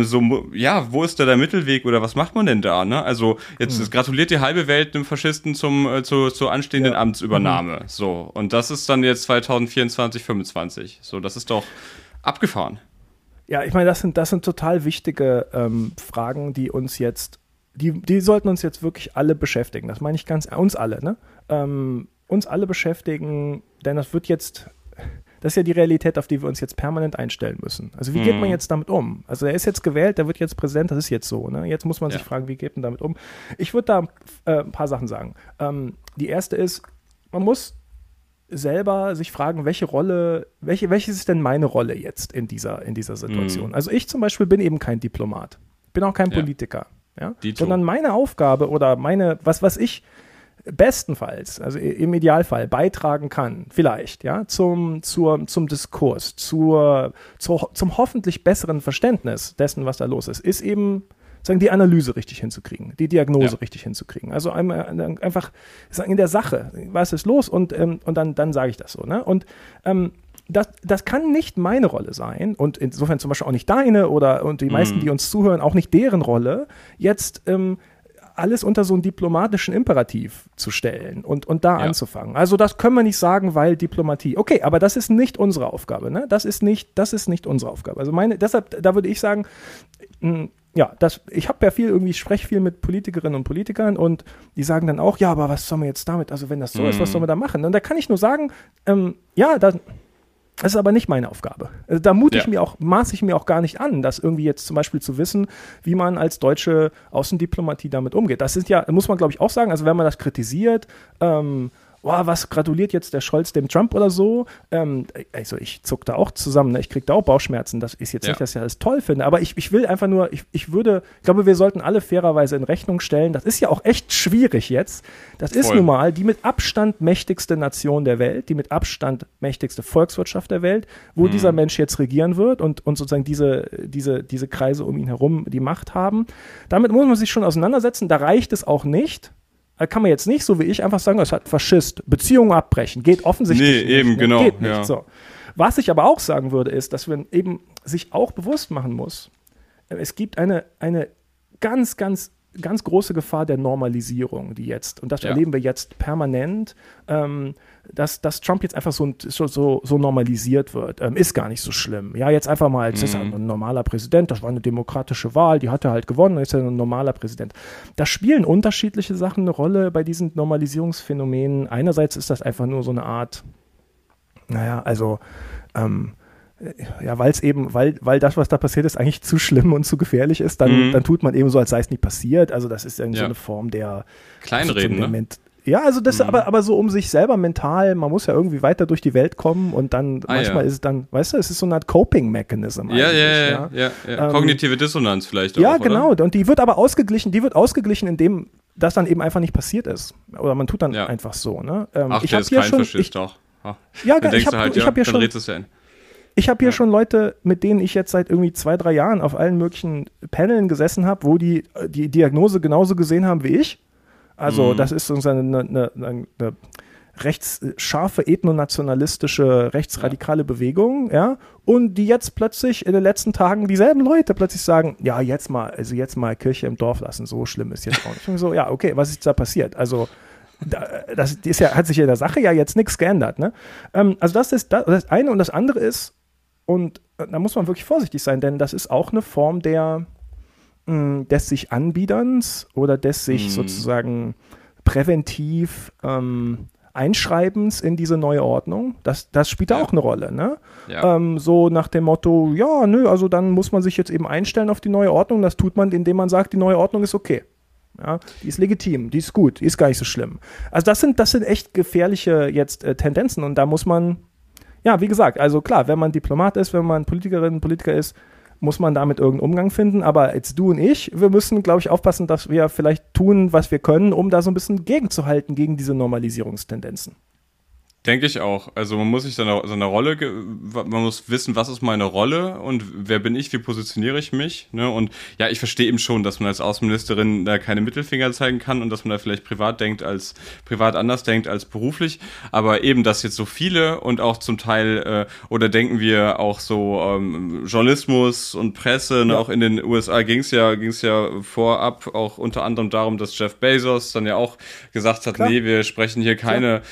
wo ist da der Mittelweg oder was macht man denn da? Ne? Also, jetzt gratuliert die halbe Welt einem Faschisten zur anstehenden Amtsübernahme. So, und das ist dann jetzt 2024, 2025. So, das ist doch abgefahren. Ja, ich meine, das sind total wichtige Fragen, die uns jetzt, die sollten uns jetzt wirklich alle beschäftigen. Das meine ich uns alle, ne? Uns alle beschäftigen, denn das ist ja die Realität, auf die wir uns jetzt permanent einstellen müssen. Also wie geht man jetzt damit um? Also er ist jetzt gewählt, der wird jetzt Präsident, das ist jetzt so, ne? Jetzt muss man sich fragen, wie geht man damit um? Ich würde da ein paar Sachen sagen. Die erste ist, man muss selber sich fragen, welche ist denn meine Rolle jetzt in dieser Situation? Also ich zum Beispiel bin eben kein Diplomat, bin auch kein Politiker, sondern meine Aufgabe oder was ich bestenfalls, also im Idealfall beitragen kann, vielleicht, zum Diskurs, zum hoffentlich besseren Verständnis dessen, was da los ist eben sagen, die Analyse richtig hinzukriegen, die Diagnose richtig hinzukriegen. Also einfach sagen, in der Sache, was ist los und dann sage ich das so. Ne? Und das kann nicht meine Rolle sein und insofern zum Beispiel auch nicht deine und die meisten, die uns zuhören, auch nicht deren Rolle, jetzt alles unter so einen diplomatischen Imperativ zu stellen und da anzufangen. Also das können wir nicht sagen, weil Diplomatie. Okay, aber das ist nicht unsere Aufgabe. Ne? Das ist nicht unsere Aufgabe. Also deshalb, da würde ich sagen, ich spreche viel mit Politikerinnen und Politikern und die sagen dann auch, ja, aber was sollen wir jetzt damit, also wenn das so ist, was sollen wir da machen? Und da kann ich nur sagen, das ist aber nicht meine Aufgabe. Also da maße ich mir auch gar nicht an, das irgendwie jetzt zum Beispiel zu wissen, wie man als deutsche Außendiplomatie damit umgeht. Das ist muss man glaube ich auch sagen, also wenn man das kritisiert, was gratuliert jetzt der Scholz dem Trump oder so? Also ich zuck da auch zusammen, ne? Ich kriege da auch Bauchschmerzen. Das ist jetzt nicht, dass ich alles toll finde, aber ich will einfach nur, ich glaube, wir sollten alle fairerweise in Rechnung stellen, das ist ja auch echt schwierig jetzt. Das ist nun mal die mit Abstand mächtigste Nation der Welt, die mit Abstand mächtigste Volkswirtschaft der Welt, wo dieser Mensch jetzt regieren wird und sozusagen diese Kreise um ihn herum die Macht haben. Damit muss man sich schon auseinandersetzen. Da reicht es auch nicht. Da kann man jetzt nicht, so wie ich, einfach sagen, das hat Faschist, Beziehungen abbrechen, geht offensichtlich nicht. Nee, eben, genau. Geht nicht. So. Was ich aber auch sagen würde, ist, dass man eben sich auch bewusst machen muss, es gibt eine ganz, ganz, ganz große Gefahr der Normalisierung, die jetzt, und das erleben wir jetzt permanent, dass Trump jetzt einfach so normalisiert wird. Ist gar nicht so schlimm. Ja, jetzt einfach mal, jetzt ist er ein normaler Präsident, das war eine demokratische Wahl, die hat er halt gewonnen, jetzt ist er ein normaler Präsident. Da spielen unterschiedliche Sachen eine Rolle bei diesen Normalisierungsphänomenen. Einerseits ist das einfach nur so eine Art, weil das, was da passiert ist, eigentlich zu schlimm und zu gefährlich ist, dann tut man eben so, als sei es nicht passiert. Also das ist irgendwie so eine Form der Kleinreden, ne? Ja, also das aber so um sich selber mental, man muss ja irgendwie weiter durch die Welt kommen und dann manchmal ist es dann, weißt du, es ist so eine Art Coping-Mechanism eigentlich. Kognitive Dissonanz vielleicht auch, ja, genau, oder? Und die wird aber ausgeglichen, indem das dann eben einfach nicht passiert ist. Oder man tut dann einfach so, ne? Ach, der ist kein Faschist, doch. Ja, ich habe hier schon Leute, mit denen ich jetzt seit irgendwie 2-3 Jahren auf allen möglichen Paneln gesessen habe, wo die Diagnose genauso gesehen haben wie ich. Also das ist sozusagen eine rechtsscharfe, ethnonationalistische, rechtsradikale Bewegung, und die jetzt plötzlich in den letzten Tagen dieselben Leute plötzlich sagen, ja, jetzt mal Kirche im Dorf lassen, so schlimm ist jetzt auch nicht. Und so, ja, okay, was ist da passiert? Also das ist hat sich in der Sache ja jetzt nichts geändert, ne? Also das ist das eine, und das andere ist, und da muss man wirklich vorsichtig sein, denn das ist auch eine Form des sich Anbiederns oder des sich sozusagen präventiv Einschreibens in diese neue Ordnung. Das spielt da auch eine Rolle, ne? Ja. So nach dem Motto, also dann muss man sich jetzt eben einstellen auf die neue Ordnung. Das tut man, indem man sagt, die neue Ordnung ist okay. Ja, die ist legitim, die ist gut, die ist gar nicht so schlimm. Also das sind echt gefährliche jetzt Tendenzen, und da muss man, wie gesagt, also klar, wenn man Diplomat ist, wenn man Politiker ist, muss man damit irgendeinen Umgang finden, aber jetzt du und ich, wir müssen, glaube ich, aufpassen, dass wir vielleicht tun, was wir können, um da so ein bisschen gegenzuhalten gegen diese Normalisierungstendenzen. Denke ich auch. Also man muss sich seiner Rolle, man muss wissen, was ist meine Rolle und wer bin ich, wie positioniere ich mich. Ne? Und ja, ich verstehe eben schon, dass man als Außenministerin da keine Mittelfinger zeigen kann und dass man da vielleicht privat anders denkt als beruflich. Aber eben, dass jetzt so viele und auch zum Teil, oder denken wir auch so Journalismus und Presse, ne? Auch in den USA ging es ja vorab auch unter anderem darum, dass Jeff Bezos dann ja auch gesagt hat, nee, wir sprechen hier keine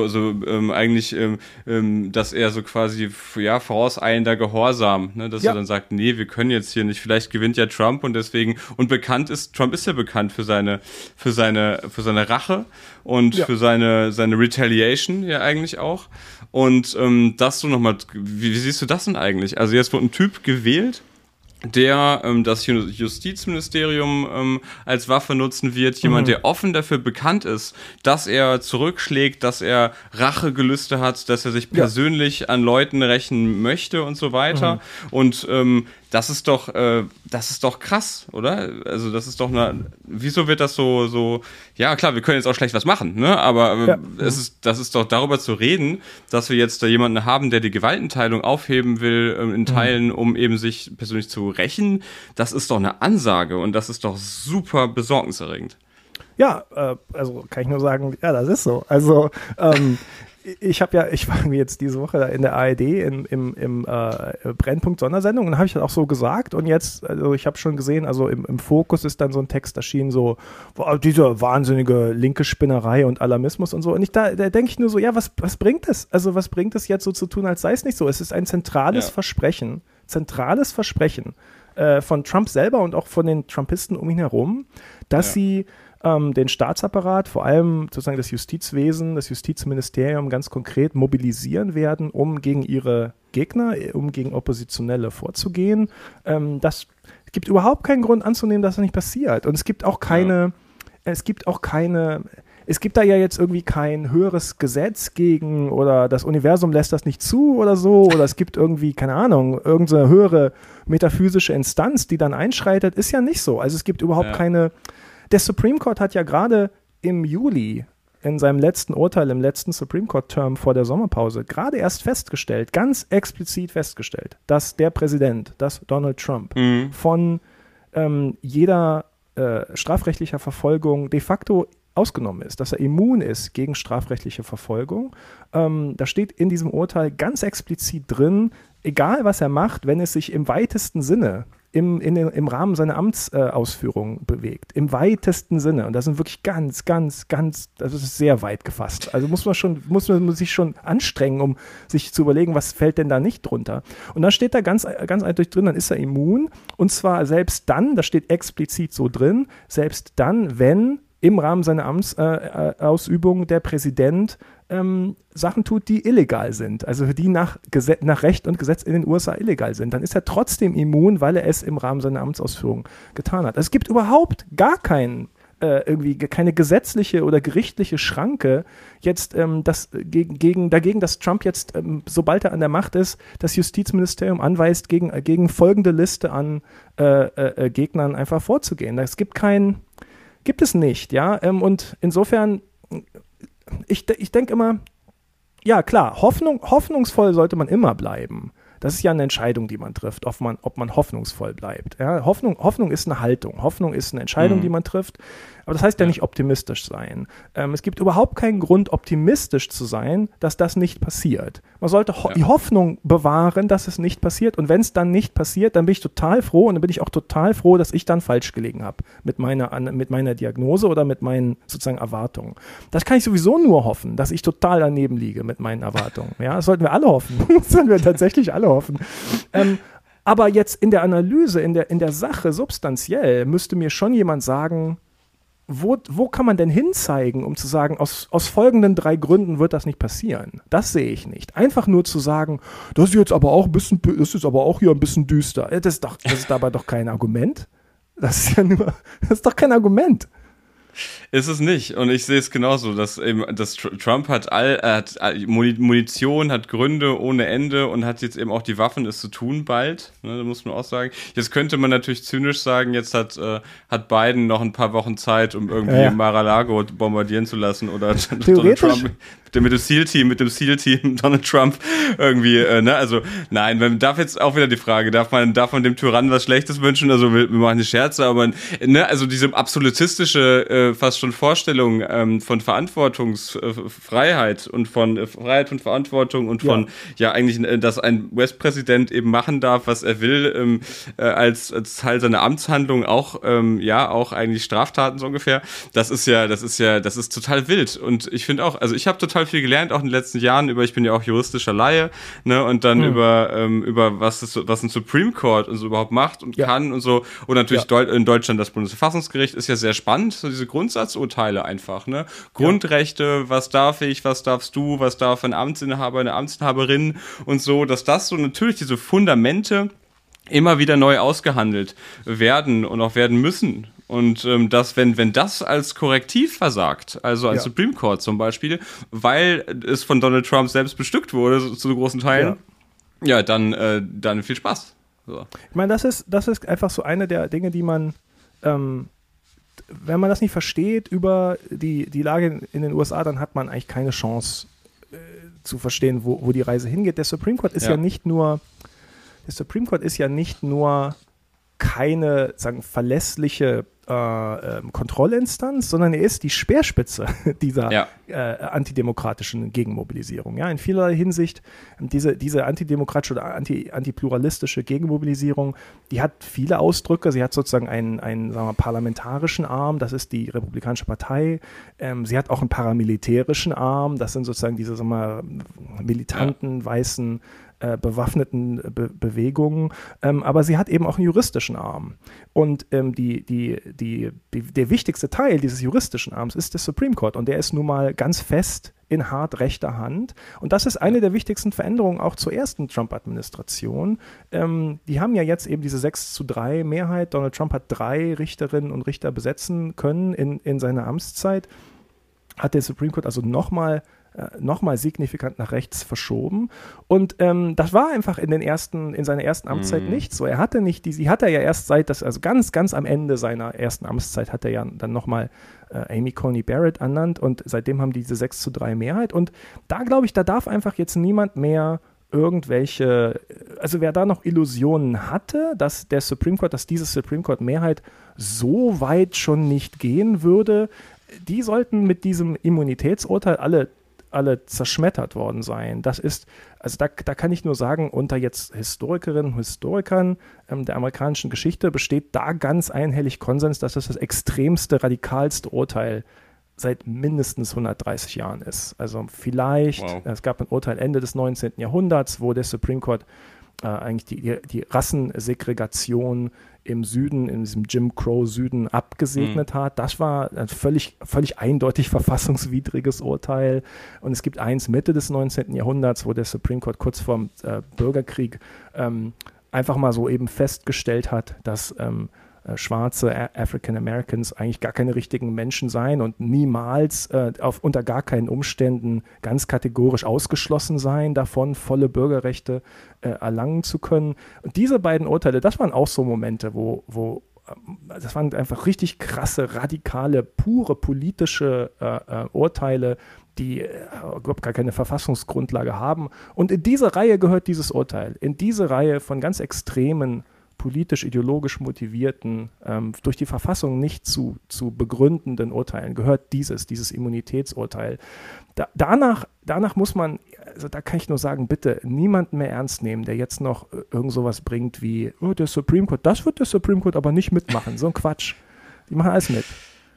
dass er so quasi, vorauseilender Gehorsam, ne, dass er dann sagt, nee, wir können jetzt hier nicht, vielleicht gewinnt ja Trump und deswegen, und Trump ist ja bekannt für seine Rache und für seine Retaliation ja eigentlich auch. Und das so nochmal, wie siehst du das denn eigentlich? Also jetzt wurde ein Typ gewählt, der das Justizministerium als Waffe nutzen wird, jemand, der offen dafür bekannt ist, dass er zurückschlägt, dass er Rachegelüste hat, dass er sich persönlich an Leuten rächen möchte und so weiter. Und das ist doch krass, oder? Also das ist doch wieso wird das so, ja klar, wir können jetzt auch schlecht was machen, ne? Aber das ist doch darüber zu reden, dass wir jetzt da jemanden haben, der die Gewaltenteilung aufheben will in Teilen, um eben sich persönlich zu rächen. Das ist doch eine Ansage und das ist doch super besorgniserregend. Ja, also kann ich nur sagen, ja, das ist so. Also ich war jetzt diese Woche in der ARD im Brennpunkt Sondersendung und habe ich das auch so gesagt und jetzt, also ich habe schon gesehen, also im Fokus ist dann so ein Text erschienen, so diese wahnsinnige linke Spinnerei und Alarmismus und so und da denke ich nur so, ja, was bringt es? Also was bringt es jetzt so zu tun, als sei es nicht so? Es ist ein zentrales Versprechen von Trump selber und auch von den Trumpisten um ihn herum, dass sie den Staatsapparat, vor allem sozusagen das Justizwesen, das Justizministerium ganz konkret mobilisieren werden, um gegen ihre Gegner, um gegen Oppositionelle vorzugehen. Es gibt überhaupt keinen Grund anzunehmen, dass das nicht passiert. Und es gibt da ja jetzt irgendwie kein höheres Gesetz gegen oder das Universum lässt das nicht zu oder so oder es gibt irgendwie, keine Ahnung, irgendeine höhere metaphysische Instanz, die dann einschreitet, ist ja nicht so. Also es gibt überhaupt keine. Der Supreme Court hat ja gerade im Juli in seinem letzten Urteil, im letzten Supreme Court-Term vor der Sommerpause, gerade erst festgestellt, ganz explizit festgestellt, dass der Präsident, dass Donald Trump von jeder strafrechtlicher Verfolgung de facto ausgenommen ist, dass er immun ist gegen strafrechtliche Verfolgung. Da steht in diesem Urteil ganz explizit drin, egal was er macht, wenn es sich im weitesten Sinne im Rahmen seiner Amtsausführung bewegt. Im weitesten Sinne. Und das sind wirklich ganz, das ist sehr weit gefasst. Also muss man sich schon anstrengen, um sich zu überlegen, was fällt denn da nicht drunter. Und dann steht da ganz eindeutig drin, dann ist er immun. Und zwar selbst dann, das steht explizit so drin, selbst dann, wenn im Rahmen seiner Amtsausübung der Präsident Sachen tut, die illegal sind, also die nach Recht und Gesetz in den USA illegal sind, dann ist er trotzdem immun, weil er es im Rahmen seiner Amtsausführung getan hat. Es gibt überhaupt gar keine gesetzliche oder gerichtliche Schranke jetzt dagegen, dass Trump jetzt, sobald er an der Macht ist, das Justizministerium anweist, gegen folgende Liste an Gegnern einfach vorzugehen. Gibt es nicht, ja, und insofern ich denke immer, ja klar, hoffnungsvoll sollte man immer bleiben. Das ist ja eine Entscheidung, die man trifft, ob man hoffnungsvoll bleibt. Ja, Hoffnung ist eine Haltung, Hoffnung ist eine Entscheidung, die man trifft, aber das heißt ja nicht optimistisch sein. Es gibt überhaupt keinen Grund, optimistisch zu sein, dass das nicht passiert. Man sollte die Hoffnung bewahren, dass es nicht passiert und wenn es dann nicht passiert, dann bin ich total froh und dann bin ich auch total froh, dass ich dann falsch gelegen habe mit meiner Diagnose oder mit meinen sozusagen Erwartungen. Das kann ich sowieso nur hoffen, dass ich total daneben liege mit meinen Erwartungen. Ja, das sollten wir alle hoffen. Das sollten wir tatsächlich alle hoffen. Aber jetzt in der Analyse, in der Sache substanziell, müsste mir schon jemand sagen, wo kann man denn hinzeigen, um zu sagen, aus folgenden 3 Gründen wird das nicht passieren? Das sehe ich nicht. Einfach nur zu sagen, das ist jetzt aber auch hier ein bisschen düster. Das ist dabei doch kein Argument. Das ist doch kein Argument. Ist es nicht. Und ich sehe es genauso, dass eben, dass Trump hat Munition, hat Gründe ohne Ende und hat jetzt eben auch die Waffen, es zu tun bald. Ne, da muss man auch sagen. Jetzt könnte man natürlich zynisch sagen, jetzt hat Biden noch ein paar Wochen Zeit, um irgendwie Mar-a-Lago bombardieren zu lassen oder Donald Trump mit dem SEAL-Team Donald Trump irgendwie, ne, also nein, man darf jetzt auch wieder die Frage, darf man dem Tyrannen was Schlechtes wünschen, also wir machen die Scherze, aber ne, also diese absolutistische fast schon Vorstellung von Verantwortungsfreiheit und von Freiheit und Verantwortung und von eigentlich, dass ein US-Präsident eben machen darf, was er will, als Teil seiner Amtshandlung auch eigentlich Straftaten so ungefähr, das ist total wild und ich finde auch, also ich habe total viel gelernt, auch in den letzten Jahren ich bin ja auch juristischer Laie, ne, und dann über was ein Supreme Court und so überhaupt macht und kann und so, und natürlich in Deutschland das Bundesverfassungsgericht ist ja sehr spannend, so diese Grundsatzurteile einfach, ne, Grundrechte, was darf ich, was darfst du, was darf ein Amtsinhaber, eine Amtsinhaberin und so, dass das so natürlich diese Fundamente immer wieder neu ausgehandelt werden und auch werden müssen. Und dass, wenn das als Korrektiv versagt, also als Supreme Court zum Beispiel, weil es von Donald Trump selbst bestückt wurde, so, zu großen Teilen, dann viel Spaß. So. Ich meine, das ist einfach so eine der Dinge, die man, wenn man das nicht versteht über die Lage in den USA, dann hat man eigentlich keine Chance zu verstehen, wo die Reise hingeht. Der Supreme Court ist ja nicht nur keine, sagen, verlässliche Kontrollinstanz, sondern er ist die Speerspitze dieser antidemokratischen Gegenmobilisierung. Ja, in vielerlei Hinsicht, diese antidemokratische oder antipluralistische Gegenmobilisierung, die hat viele Ausdrücke. Sie hat sozusagen einen sagen wir, parlamentarischen Arm, das ist die Republikanische Partei. Sie hat auch einen paramilitärischen Arm, das sind sozusagen diese sagen wir, militanten, weißen bewaffneten Bewegungen, aber sie hat eben auch einen juristischen Arm. Und der wichtigste Teil dieses juristischen Arms ist der Supreme Court und der ist nun mal ganz fest in hart rechter Hand. Und das ist eine der wichtigsten Veränderungen auch zur ersten Trump-Administration. Die haben ja jetzt eben diese 6:3 Mehrheit. Donald Trump hat 3 Richterinnen und Richter besetzen können in seiner Amtszeit. Hat der Supreme Court also nochmal signifikant nach rechts verschoben. Und das war einfach in seiner ersten Amtszeit nicht so. Sie hat er ja erst also ganz, ganz am Ende seiner ersten Amtszeit hat er ja dann nochmal Amy Coney Barrett ernannt und seitdem haben die diese 6:3 Mehrheit. Und da glaube ich, da darf einfach jetzt niemand mehr also wer da noch Illusionen hatte, dass diese Supreme Court Mehrheit so weit schon nicht gehen würde, die sollten mit diesem Immunitätsurteil alle zerschmettert worden sein. Das ist, also da kann ich nur sagen, unter jetzt Historikerinnen und Historikern der amerikanischen Geschichte besteht da ganz einhellig Konsens, dass das extremste, radikalste Urteil seit mindestens 130 Jahren ist. Also vielleicht, es gab ein Urteil Ende des 19. Jahrhunderts, wo der Supreme Court eigentlich die Rassensegregation im Süden, in diesem Jim Crow Süden abgesegnet hat. Das war ein völlig eindeutig verfassungswidriges Urteil. Und es gibt eins Mitte des 19. Jahrhunderts, wo der Supreme Court kurz vorm Bürgerkrieg einfach mal so eben festgestellt hat, dass schwarze African Americans eigentlich gar keine richtigen Menschen seien und niemals unter gar keinen Umständen ganz kategorisch ausgeschlossen seien davon, volle Bürgerrechte erlangen zu können. Und diese beiden Urteile, das waren auch so Momente, wo das waren einfach richtig krasse, radikale, pure politische Urteile, die überhaupt gar keine Verfassungsgrundlage haben. Und in diese Reihe gehört dieses Urteil, in diese Reihe von ganz extremen politisch-ideologisch motivierten, durch die Verfassung nicht zu begründenden Urteilen gehört dieses Immunitätsurteil. Danach muss man, also da kann ich nur sagen, bitte niemanden mehr ernst nehmen, der jetzt noch irgend sowas bringt wie, der Supreme Court, das wird der Supreme Court aber nicht mitmachen. So ein Quatsch. Die machen alles mit.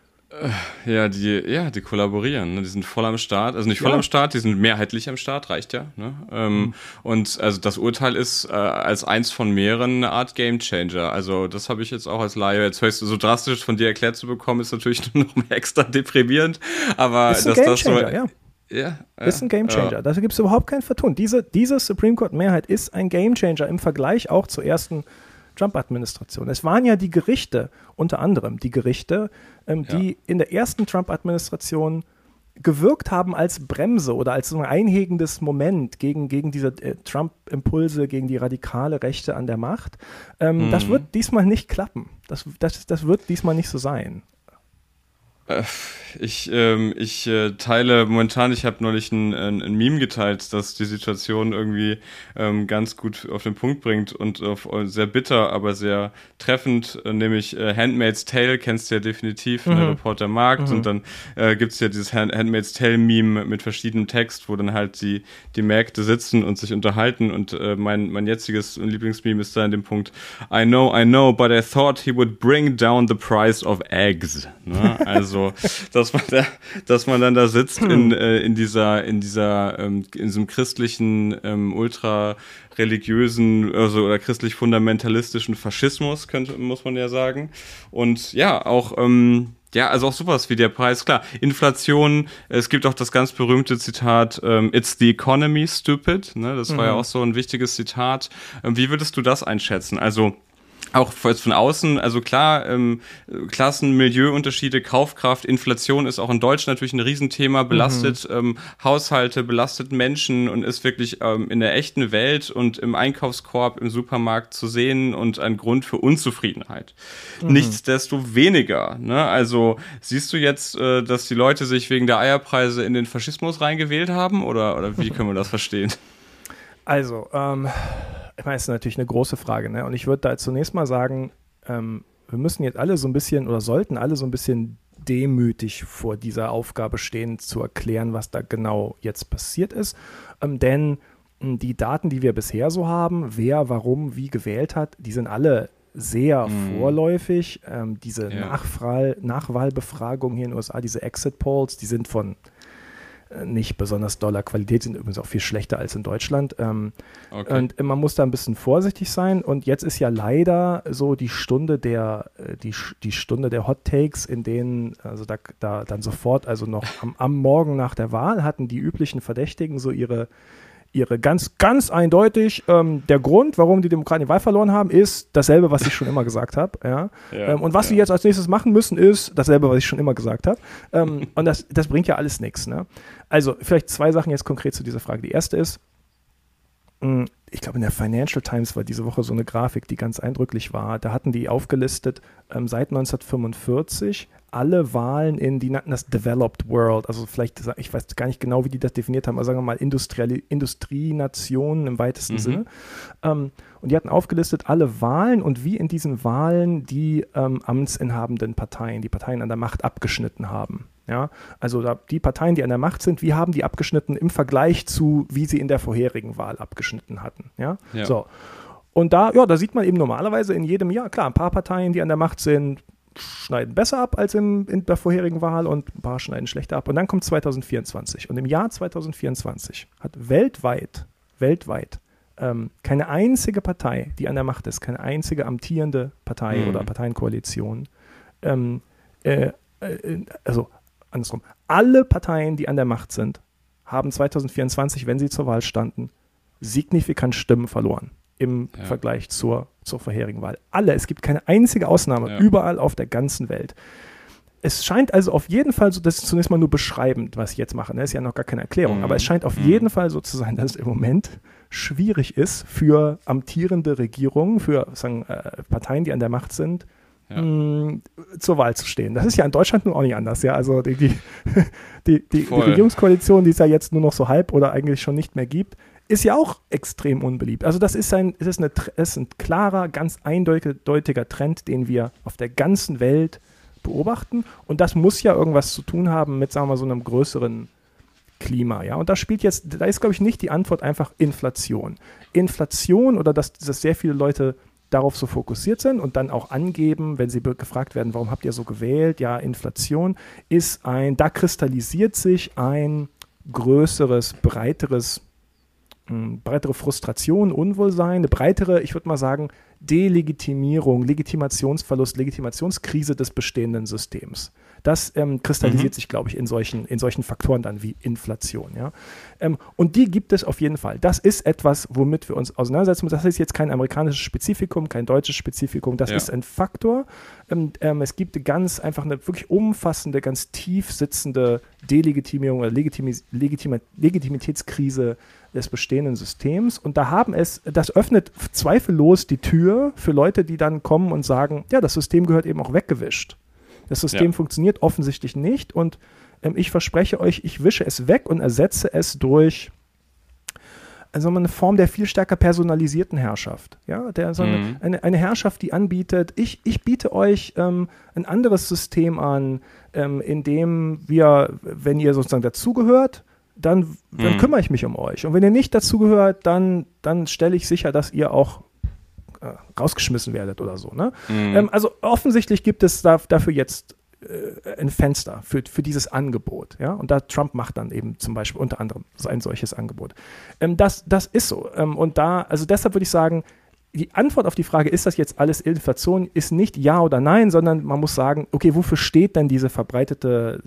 Die kollaborieren, ne? Die sind voll am Start, also nicht voll am Start, die sind mehrheitlich am Start, reicht ja. Ne? Und also das Urteil ist als eins von mehreren eine Art Gamechanger. Also das habe ich jetzt auch als Laie jetzt höchst so drastisch von dir erklärt zu bekommen, ist natürlich noch mal extra deprimierend. Aber ist ein Gamechanger, ist ein Gamechanger. Da gibt es überhaupt kein Vertun. Diese Supreme Court Mehrheit ist ein Gamechanger im Vergleich auch zur ersten Trump-Administration. Es waren ja die Gerichte, unter anderem die Gerichte, die in der ersten Trump-Administration gewirkt haben als Bremse oder als so ein einhegendes Moment gegen diese Trump-Impulse, gegen die radikale Rechte an der Macht. Das wird diesmal nicht klappen. Das wird diesmal nicht so sein. Ich teile momentan, ich habe neulich ein Meme geteilt, das die Situation irgendwie ganz gut auf den Punkt bringt und sehr bitter, aber sehr treffend, nämlich Handmaid's Tale, kennst du ja definitiv, der Reporter Markt, und dann gibt's ja dieses Handmaid's Tale Meme mit verschiedenem Text, wo dann halt die Mägde sitzen und sich unterhalten, und mein jetziges Lieblingsmeme ist da in dem Punkt: I know, but I thought he would bring down the price of eggs. Ne? Also dass man dann da sitzt in diesem christlichen, ultra religiösen oder christlich fundamentalistischen Faschismus, muss man ja sagen. Und ja, auch also auch sowas wie der Preis. Klar, Inflation, es gibt auch das ganz berühmte Zitat, It's the economy, stupid. Ne? Das war ja auch so ein wichtiges Zitat. Wie würdest du das einschätzen? Also auch jetzt von außen, also klar, Klassen, Milieuunterschiede, Kaufkraft, Inflation ist auch in Deutschland natürlich ein Riesenthema, belastet Haushalte, belastet Menschen und ist wirklich in der echten Welt und im Einkaufskorb, im Supermarkt zu sehen und ein Grund für Unzufriedenheit. Nichtsdestoweniger, ne? Also siehst du jetzt, dass die Leute sich wegen der Eierpreise in den Faschismus reingewählt haben, oder wie können wir das verstehen? Also, ich meine, das ist natürlich eine große Frage, ne? Und ich würde da zunächst mal sagen, wir müssen jetzt alle so ein bisschen oder sollten alle so ein bisschen demütig vor dieser Aufgabe stehen, zu erklären, was da genau jetzt passiert ist. Denn die Daten, die wir bisher so haben, wer, warum, wie gewählt hat, die sind alle sehr vorläufig. Diese Nachwahlbefragungen hier in den USA, diese Exit Polls, die sind von nicht besonders doller Qualität, sind übrigens auch viel schlechter als in Deutschland. Okay. Und man muss da ein bisschen vorsichtig sein. Und jetzt ist ja leider so die Stunde der Hot Takes, in denen, also da dann sofort, also noch am Morgen nach der Wahl, hatten die üblichen Verdächtigen so ihre ganz, ganz eindeutig, der Grund, warum die Demokraten die Wahl verloren haben, ist dasselbe, was ich schon immer gesagt habe. Ja? Und was sie jetzt als nächstes machen müssen, ist dasselbe, was ich schon immer gesagt habe. Und das bringt ja alles nichts. Ne? Also vielleicht zwei Sachen jetzt konkret zu dieser Frage. Die erste ist, ich glaube, in der Financial Times war diese Woche so eine Grafik, die ganz eindrücklich war. Da hatten die aufgelistet, seit 1945 alle Wahlen die nannten das Developed World, also vielleicht, ich weiß gar nicht genau, wie die das definiert haben, aber sagen wir mal Industrienationen im weitesten Sinne. Und die hatten aufgelistet alle Wahlen und wie in diesen Wahlen die amtsinhabenden Parteien, die Parteien an der Macht abgeschnitten haben. Ja, also die Parteien, die an der Macht sind, wie haben die abgeschnitten im Vergleich zu, wie sie in der vorherigen Wahl abgeschnitten hatten. Ja. So. Und da sieht man eben normalerweise in jedem Jahr, klar, ein paar Parteien, die an der Macht sind, schneiden besser ab als in der vorherigen Wahl und ein paar schneiden schlechter ab. Und dann kommt 2024. Und im Jahr 2024 hat weltweit keine einzige Partei, die an der Macht ist, keine einzige amtierende Partei oder Parteienkoalition, also andersrum, alle Parteien, die an der Macht sind, haben 2024, wenn sie zur Wahl standen, signifikant Stimmen verloren im Vergleich zur vorherigen Wahl. Alle, es gibt keine einzige Ausnahme, überall auf der ganzen Welt. Es scheint also auf jeden Fall so, das ist zunächst mal nur beschreibend, was ich jetzt mache, das ist ja noch gar keine Erklärung, aber es scheint auf jeden Fall so zu sein, dass es im Moment schwierig ist für amtierende Regierungen, für Parteien, die an der Macht sind, zur Wahl zu stehen. Das ist ja in Deutschland nun auch nicht anders. Ja? Also die Regierungskoalition, die es ja jetzt nur noch so halb oder eigentlich schon nicht mehr gibt, ist ja auch extrem unbeliebt. Also das ist ein klarer, ganz eindeutiger Trend, den wir auf der ganzen Welt beobachten. Und das muss ja irgendwas zu tun haben mit, sagen wir mal, so einem größeren Klima. Ja? Und da ist, glaube ich, nicht die Antwort einfach Inflation. Inflation oder dass sehr viele Leute darauf so fokussiert sind und dann auch angeben, wenn sie gefragt werden, warum habt ihr so gewählt? Ja, Inflation da kristallisiert sich ein größeres, breitere Frustration, Unwohlsein, eine breitere, ich würde mal sagen, Delegitimierung, Legitimationsverlust, Legitimationskrise des bestehenden Systems. Das kristallisiert sich, glaube ich, in solchen Faktoren dann wie Inflation. Ja? Und die gibt es auf jeden Fall. Das ist etwas, womit wir uns auseinandersetzen müssen. Das ist jetzt kein amerikanisches Spezifikum, kein deutsches Spezifikum. Das ist ein Faktor. Es gibt ganz einfach eine wirklich umfassende, ganz tief sitzende Delegitimierung oder Legitimitätskrise des bestehenden Systems. Und das öffnet zweifellos die Tür für Leute, die dann kommen und sagen, ja, das System gehört eben auch weggewischt. Das System funktioniert offensichtlich nicht und ich verspreche euch, ich wische es weg und ersetze es durch eine Form der viel stärker personalisierten Herrschaft. Ja, eine Herrschaft, die anbietet, ich biete euch ein anderes System an, in dem wenn ihr sozusagen dazugehört, dann kümmere ich mich um euch. Und wenn ihr nicht dazugehört, dann stelle ich sicher, dass ihr auch rausgeschmissen werdet oder so. Ne? Also offensichtlich gibt es dafür jetzt ein Fenster für dieses Angebot. Ja? Und Trump macht dann eben zum Beispiel unter anderem so ein solches Angebot. Das ist so. Also deshalb würde ich sagen, die Antwort auf die Frage, ist das jetzt alles Inflation, ist nicht ja oder nein, sondern man muss sagen, okay, wofür steht denn diese verbreitete,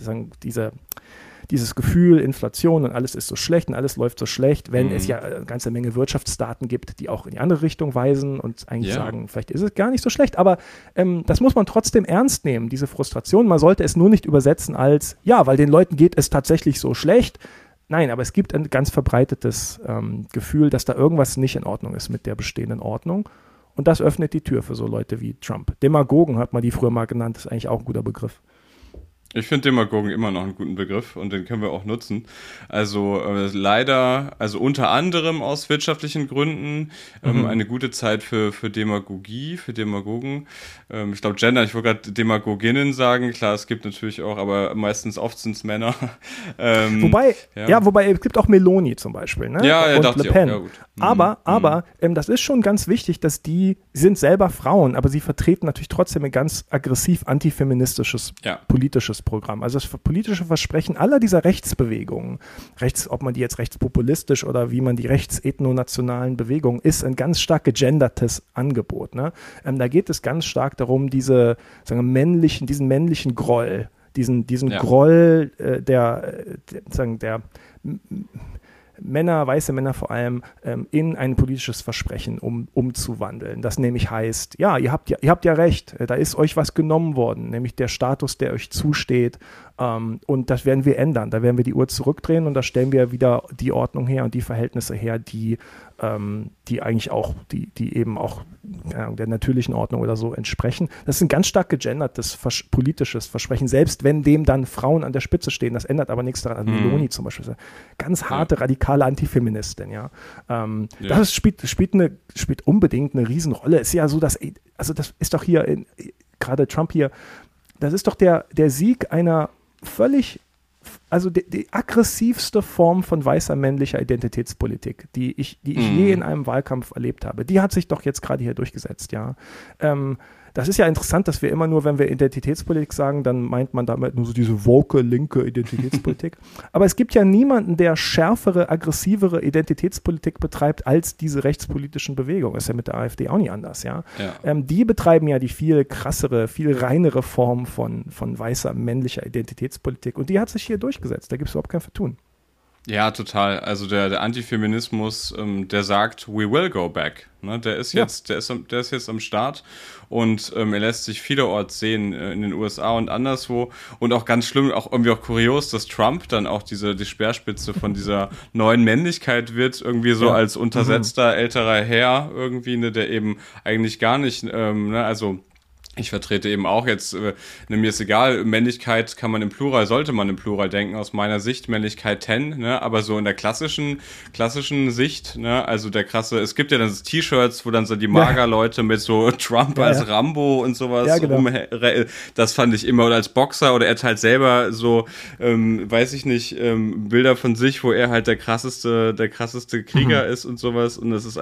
dieses Gefühl, Inflation und alles ist so schlecht und alles läuft so schlecht, wenn es ja eine ganze Menge Wirtschaftsdaten gibt, die auch in die andere Richtung weisen und eigentlich sagen, vielleicht ist es gar nicht so schlecht, aber das muss man trotzdem ernst nehmen, diese Frustration. Man sollte es nur nicht übersetzen als, ja, weil den Leuten geht es tatsächlich so schlecht. Nein, aber es gibt ein ganz verbreitetes Gefühl, dass da irgendwas nicht in Ordnung ist mit der bestehenden Ordnung. Und das öffnet die Tür für so Leute wie Trump. Demagogen hat man die früher mal genannt, ist eigentlich auch ein guter Begriff. Ich finde Demagogen immer noch einen guten Begriff und den können wir auch nutzen. Also leider, also unter anderem aus wirtschaftlichen Gründen, eine gute Zeit für Demagogie, für Demagogen. Ich glaube ich wollte gerade Demagoginnen sagen, klar, es gibt natürlich auch, aber oft sind es Männer. Wobei es gibt auch Meloni zum Beispiel, ne? Ja, und dachte Le Pen. ich auch. Ja, gut. Aber das ist schon ganz wichtig, dass sie sind selber Frauen, aber sie vertreten natürlich trotzdem ein ganz aggressiv antifeministisches politisches Programm. Also das politische Versprechen aller dieser Rechtsbewegungen, ob man die jetzt rechtspopulistisch oder wie man die rechtsethnonationalen Bewegungen, ist ein ganz stark gegendertes Angebot. Ne? Da geht es ganz stark darum, diesen männlichen Groll, diesen Groll der Männer, weiße Männer vor allem, in ein politisches Versprechen umzuwandeln. Das nämlich heißt, ja, ihr habt ja recht, da ist euch was genommen worden, nämlich der Status, der euch zusteht, und das werden wir ändern. Da werden wir die Uhr zurückdrehen und da stellen wir wieder die Ordnung her und die Verhältnisse her, die eigentlich auch, die eben auch der natürlichen Ordnung oder so entsprechen. Das ist ein ganz stark gegendertes politisches Versprechen, selbst wenn dem dann Frauen an der Spitze stehen. Das ändert aber nichts daran. Meloni zum Beispiel, ganz harte, radikale Antifeministin. Ja. Das spielt unbedingt eine Riesenrolle. Es ist ja so, das ist doch hier, gerade Trump hier, das ist doch der Sieg einer völlig, also die aggressivste Form von weißer männlicher Identitätspolitik, die ich je in einem Wahlkampf erlebt habe. Die hat sich doch jetzt gerade hier durchgesetzt, ja. Das ist ja interessant, dass wir immer nur, wenn wir Identitätspolitik sagen, dann meint man damit nur so diese woke, linke Identitätspolitik. Aber es gibt ja niemanden, der schärfere, aggressivere Identitätspolitik betreibt als diese rechtspolitischen Bewegungen. Das ist ja mit der AfD auch nicht anders, ja. Die betreiben ja die viel krassere, viel reinere Form von weißer, männlicher Identitätspolitik. Und die hat sich hier durchgesetzt. Da gibt es überhaupt kein Vertun. Ja, total. Also der Antifeminismus, der sagt, we will go back. Ne? Der ist jetzt am Start und er lässt sich vielerorts sehen in den USA und anderswo. Und auch ganz schlimm, auch irgendwie auch kurios, dass Trump dann auch die Speerspitze von dieser neuen Männlichkeit wird, irgendwie so als untersetzter älterer Herr irgendwie, ne, der eben eigentlich gar nicht, also ich vertrete eben auch jetzt, mir ist egal, Männlichkeit kann man im Plural, sollte man im Plural denken, aus meiner Sicht, Männlichkeit 10, ne, aber so in der klassischen Sicht, ne, also es gibt ja dann so T-Shirts, wo dann so die Magerleute mit so Trump als Rambo und sowas das fand ich immer, oder als Boxer, oder er hat halt selber so, weiß ich nicht, Bilder von sich, wo er halt der krasseste Krieger ist und sowas, und das ist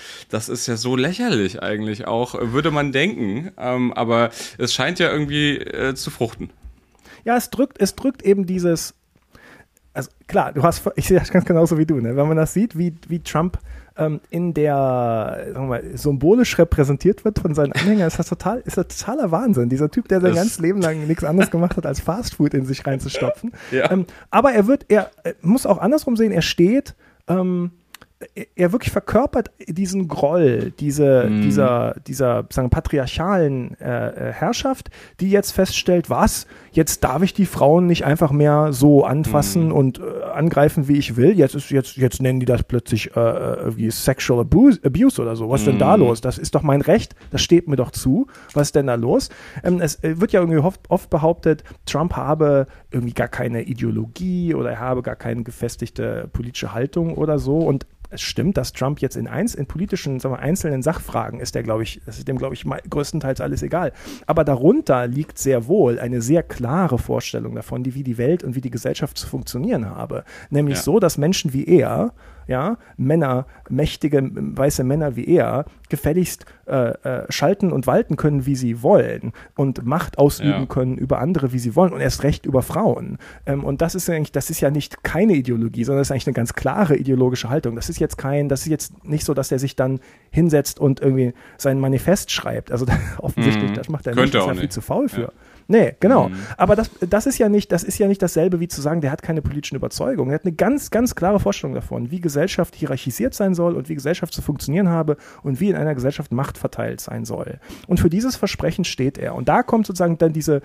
ja so lächerlich eigentlich auch, würde man denken, aber es scheint ja irgendwie zu fruchten. Ja, es drückt eben dieses, also klar, ich sehe das ganz genauso wie du, ne? Wenn man das sieht, wie Trump in der, sagen wir mal, symbolisch repräsentiert wird von seinen Anhängern, ist das totaler Wahnsinn. Dieser Typ, der sein ganzes Leben lang nichts anderes gemacht hat, als Fastfood in sich reinzustopfen. Ja. Aber er muss auch andersrum sehen, er steht, er wirklich verkörpert diesen Groll, dieser sagen, patriarchalen Herrschaft, die jetzt feststellt, jetzt darf ich die Frauen nicht einfach mehr so anfassen und angreifen, wie ich will. Jetzt nennen die das plötzlich wie Sexual Abuse oder so. Was ist denn da los? Das ist doch mein Recht, das steht mir doch zu. Was ist denn da los? Es wird ja irgendwie oft behauptet, Trump habe irgendwie gar keine Ideologie oder er habe gar keine gefestigte politische Haltung oder so. Und es stimmt, dass Trump jetzt in politischen, sagen wir, einzelnen Sachfragen ist dem, glaube ich, größtenteils alles egal. Aber darunter liegt sehr wohl eine sehr klare Vorstellung davon, wie die Welt und wie die Gesellschaft zu funktionieren habe. Nämlich so, dass Menschen wie er, Männer, mächtige, weiße Männer wie er, gefälligst schalten und walten können, wie sie wollen und Macht ausüben können über andere, wie sie wollen und erst recht über Frauen. Und das ist ja nicht keine Ideologie, sondern das ist eigentlich eine ganz klare ideologische Haltung. Das ist jetzt nicht so, dass er sich dann hinsetzt und irgendwie sein Manifest schreibt. Also offensichtlich, das macht er nicht, das ist ja viel zu faul für. Ja. Nee, genau. Aber das ist ja nicht dasselbe wie zu sagen, der hat keine politischen Überzeugungen. Er hat eine ganz, ganz klare Vorstellung davon, wie Gesellschaft hierarchisiert sein soll und wie Gesellschaft zu funktionieren habe und wie in einer Gesellschaft Macht verteilt sein soll. Und für dieses Versprechen steht er. Und da kommt sozusagen dann diese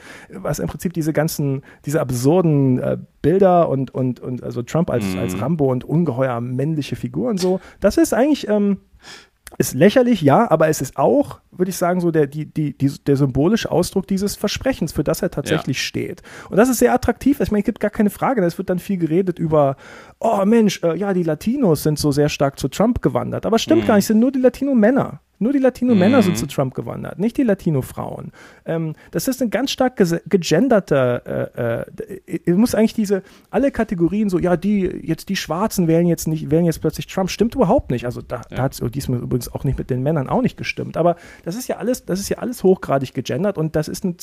absurden Bilder und also Trump als Rambo und ungeheuer männliche Figur und so. Das ist eigentlich ist lächerlich, ja, aber es ist auch, würde ich sagen, so der symbolische Ausdruck dieses Versprechens, für das er tatsächlich steht. Und das ist sehr attraktiv. Ich meine, es gibt gar keine Frage. Es wird dann viel geredet über, oh Mensch, die Latinos sind so sehr stark zu Trump gewandert. Aber stimmt gar nicht, es sind nur die Latino-Männer. Nur die Latino-Männer sind zu Trump gewandert, nicht die Latino-Frauen. Das ist ein ganz stark gegenderter, muss eigentlich alle Kategorien so, die Schwarzen wählen jetzt plötzlich Trump, stimmt überhaupt nicht. Also da hat es diesmal übrigens auch nicht mit den Männern auch nicht gestimmt. Aber das ist ja alles hochgradig gegendert und das ist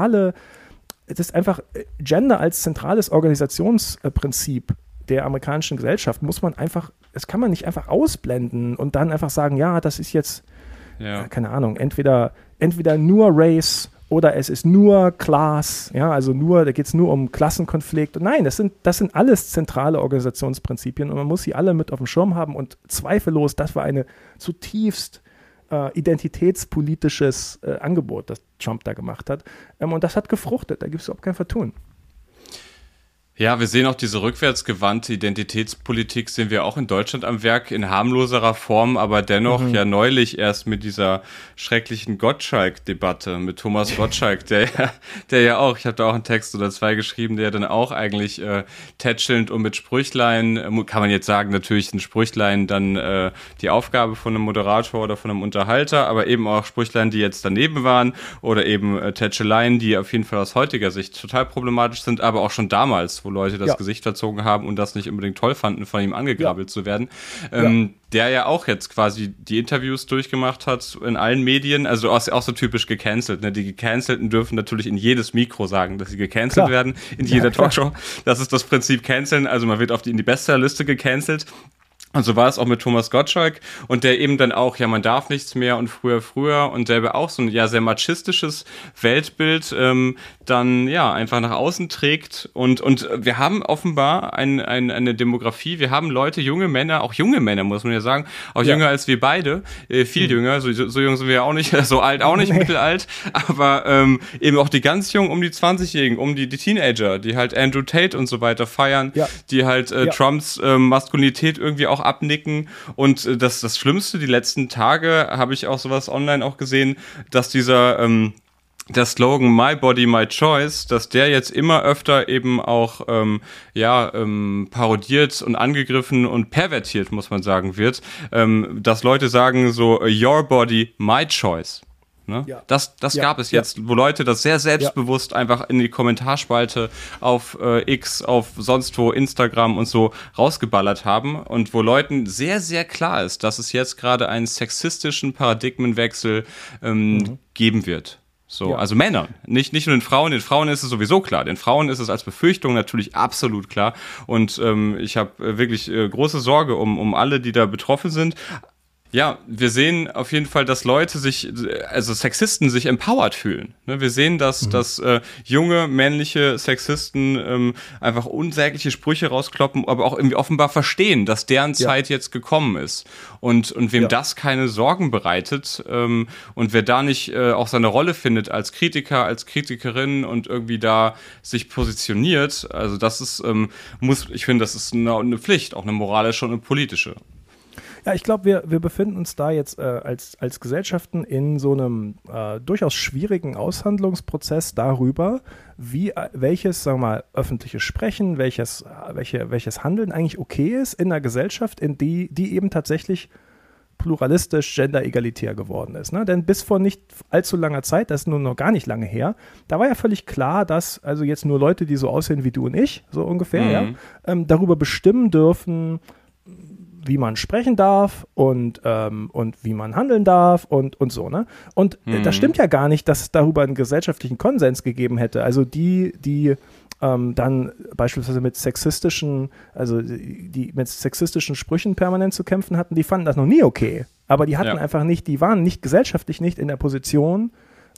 das ist einfach Gender als zentrales Organisationsprinzip der amerikanischen Gesellschaft das kann man nicht einfach ausblenden und dann einfach sagen, das ist jetzt, keine Ahnung, entweder nur Race oder es ist nur Class, also da geht es nur um Klassenkonflikt. Nein, das sind alles zentrale Organisationsprinzipien und man muss sie alle mit auf dem Schirm haben und zweifellos, das war eine zutiefst identitätspolitisches Angebot, das Trump da gemacht hat. Und das hat gefruchtet, da gibt es überhaupt kein Vertun. Ja, wir sehen auch diese rückwärtsgewandte Identitätspolitik sehen wir auch in Deutschland am Werk, in harmloserer Form, aber dennoch neulich erst mit dieser schrecklichen Gottschalk-Debatte mit Thomas Gottschalk, der ja auch, ich habe da auch einen Text oder zwei geschrieben, der dann auch eigentlich tätschelnd und mit Sprüchlein, kann man jetzt sagen, natürlich sind Sprüchlein dann die Aufgabe von einem Moderator oder von einem Unterhalter, aber eben auch Sprüchlein, die jetzt daneben waren oder eben Tätscheleien, die auf jeden Fall aus heutiger Sicht total problematisch sind, aber auch schon damals, wo Leute das Gesicht verzogen haben und das nicht unbedingt toll fanden, von ihm angegrabbelt zu werden. Der ja auch jetzt quasi die Interviews durchgemacht hat in allen Medien, also auch so typisch gecancelt. Ne? Die Gecancelten dürfen natürlich in jedes Mikro sagen, dass sie gecancelt werden, in jeder Talkshow. Das ist das Prinzip Canceln, also man wird in die Bestsellerliste gecancelt. Und so war es auch mit Thomas Gottschalk und der eben dann auch, man darf nichts mehr und früher und der auch so ein sehr machistisches Weltbild dann einfach nach außen trägt und wir haben offenbar eine Demografie, wir haben Leute, junge Männer muss man ja sagen, auch jünger als wir beide, viel jünger, so jung sind wir ja auch nicht, so alt auch nicht, mittelalt, aber eben auch die ganz jungen, um die 20-Jährigen, um die Teenager, die halt Andrew Tate und so weiter feiern, die halt Trumps Maskulinität irgendwie auch abnicken und das Schlimmste, die letzten Tage habe ich auch sowas online auch gesehen, dass dieser der Slogan My Body, My Choice, dass der jetzt immer öfter eben auch parodiert und angegriffen und pervertiert, muss man sagen, wird, dass Leute sagen so Your Body, My Choice. Ne? Ja. Das gab es jetzt, wo Leute das sehr selbstbewusst einfach in die Kommentarspalte auf X, auf sonst wo, Instagram und so rausgeballert haben und wo Leuten sehr, sehr klar ist, dass es jetzt gerade einen sexistischen Paradigmenwechsel geben wird. So, also Männern, nicht nur den Frauen ist es sowieso klar, den Frauen ist es als Befürchtung natürlich absolut klar und ich habe wirklich große Sorge um alle, die da betroffen sind. Ja, wir sehen auf jeden Fall, dass Leute Sexisten sich empowered fühlen. Ne, wir sehen, dass junge, männliche Sexisten einfach unsägliche Sprüche rauskloppen, aber auch irgendwie offenbar verstehen, dass deren Zeit jetzt gekommen ist. Und wem das keine Sorgen bereitet und wer da nicht auch seine Rolle findet als Kritiker, als Kritikerin und irgendwie da sich positioniert, also das ist, ich finde, das ist eine Pflicht, auch eine moralische und eine politische. Ja, ich glaube, wir befinden uns da jetzt als Gesellschaften in so einem durchaus schwierigen Aushandlungsprozess darüber, welches, sagen wir mal, öffentliches Sprechen, welches Handeln eigentlich okay ist in einer Gesellschaft, in die eben tatsächlich pluralistisch, genderegalitär geworden ist. Ne? Denn bis vor nicht allzu langer Zeit, das ist nun noch gar nicht lange her, da war ja völlig klar, dass also jetzt nur Leute, die so aussehen wie du und ich, so ungefähr, darüber bestimmen dürfen, wie man sprechen darf und wie man handeln darf und so, ne? Und das stimmt ja gar nicht, dass es darüber einen gesellschaftlichen Konsens gegeben hätte. Also die dann beispielsweise mit sexistischen Sprüchen permanent zu kämpfen hatten, die fanden das noch nie okay. Aber die hatten einfach nicht, die waren nicht gesellschaftlich nicht in der Position,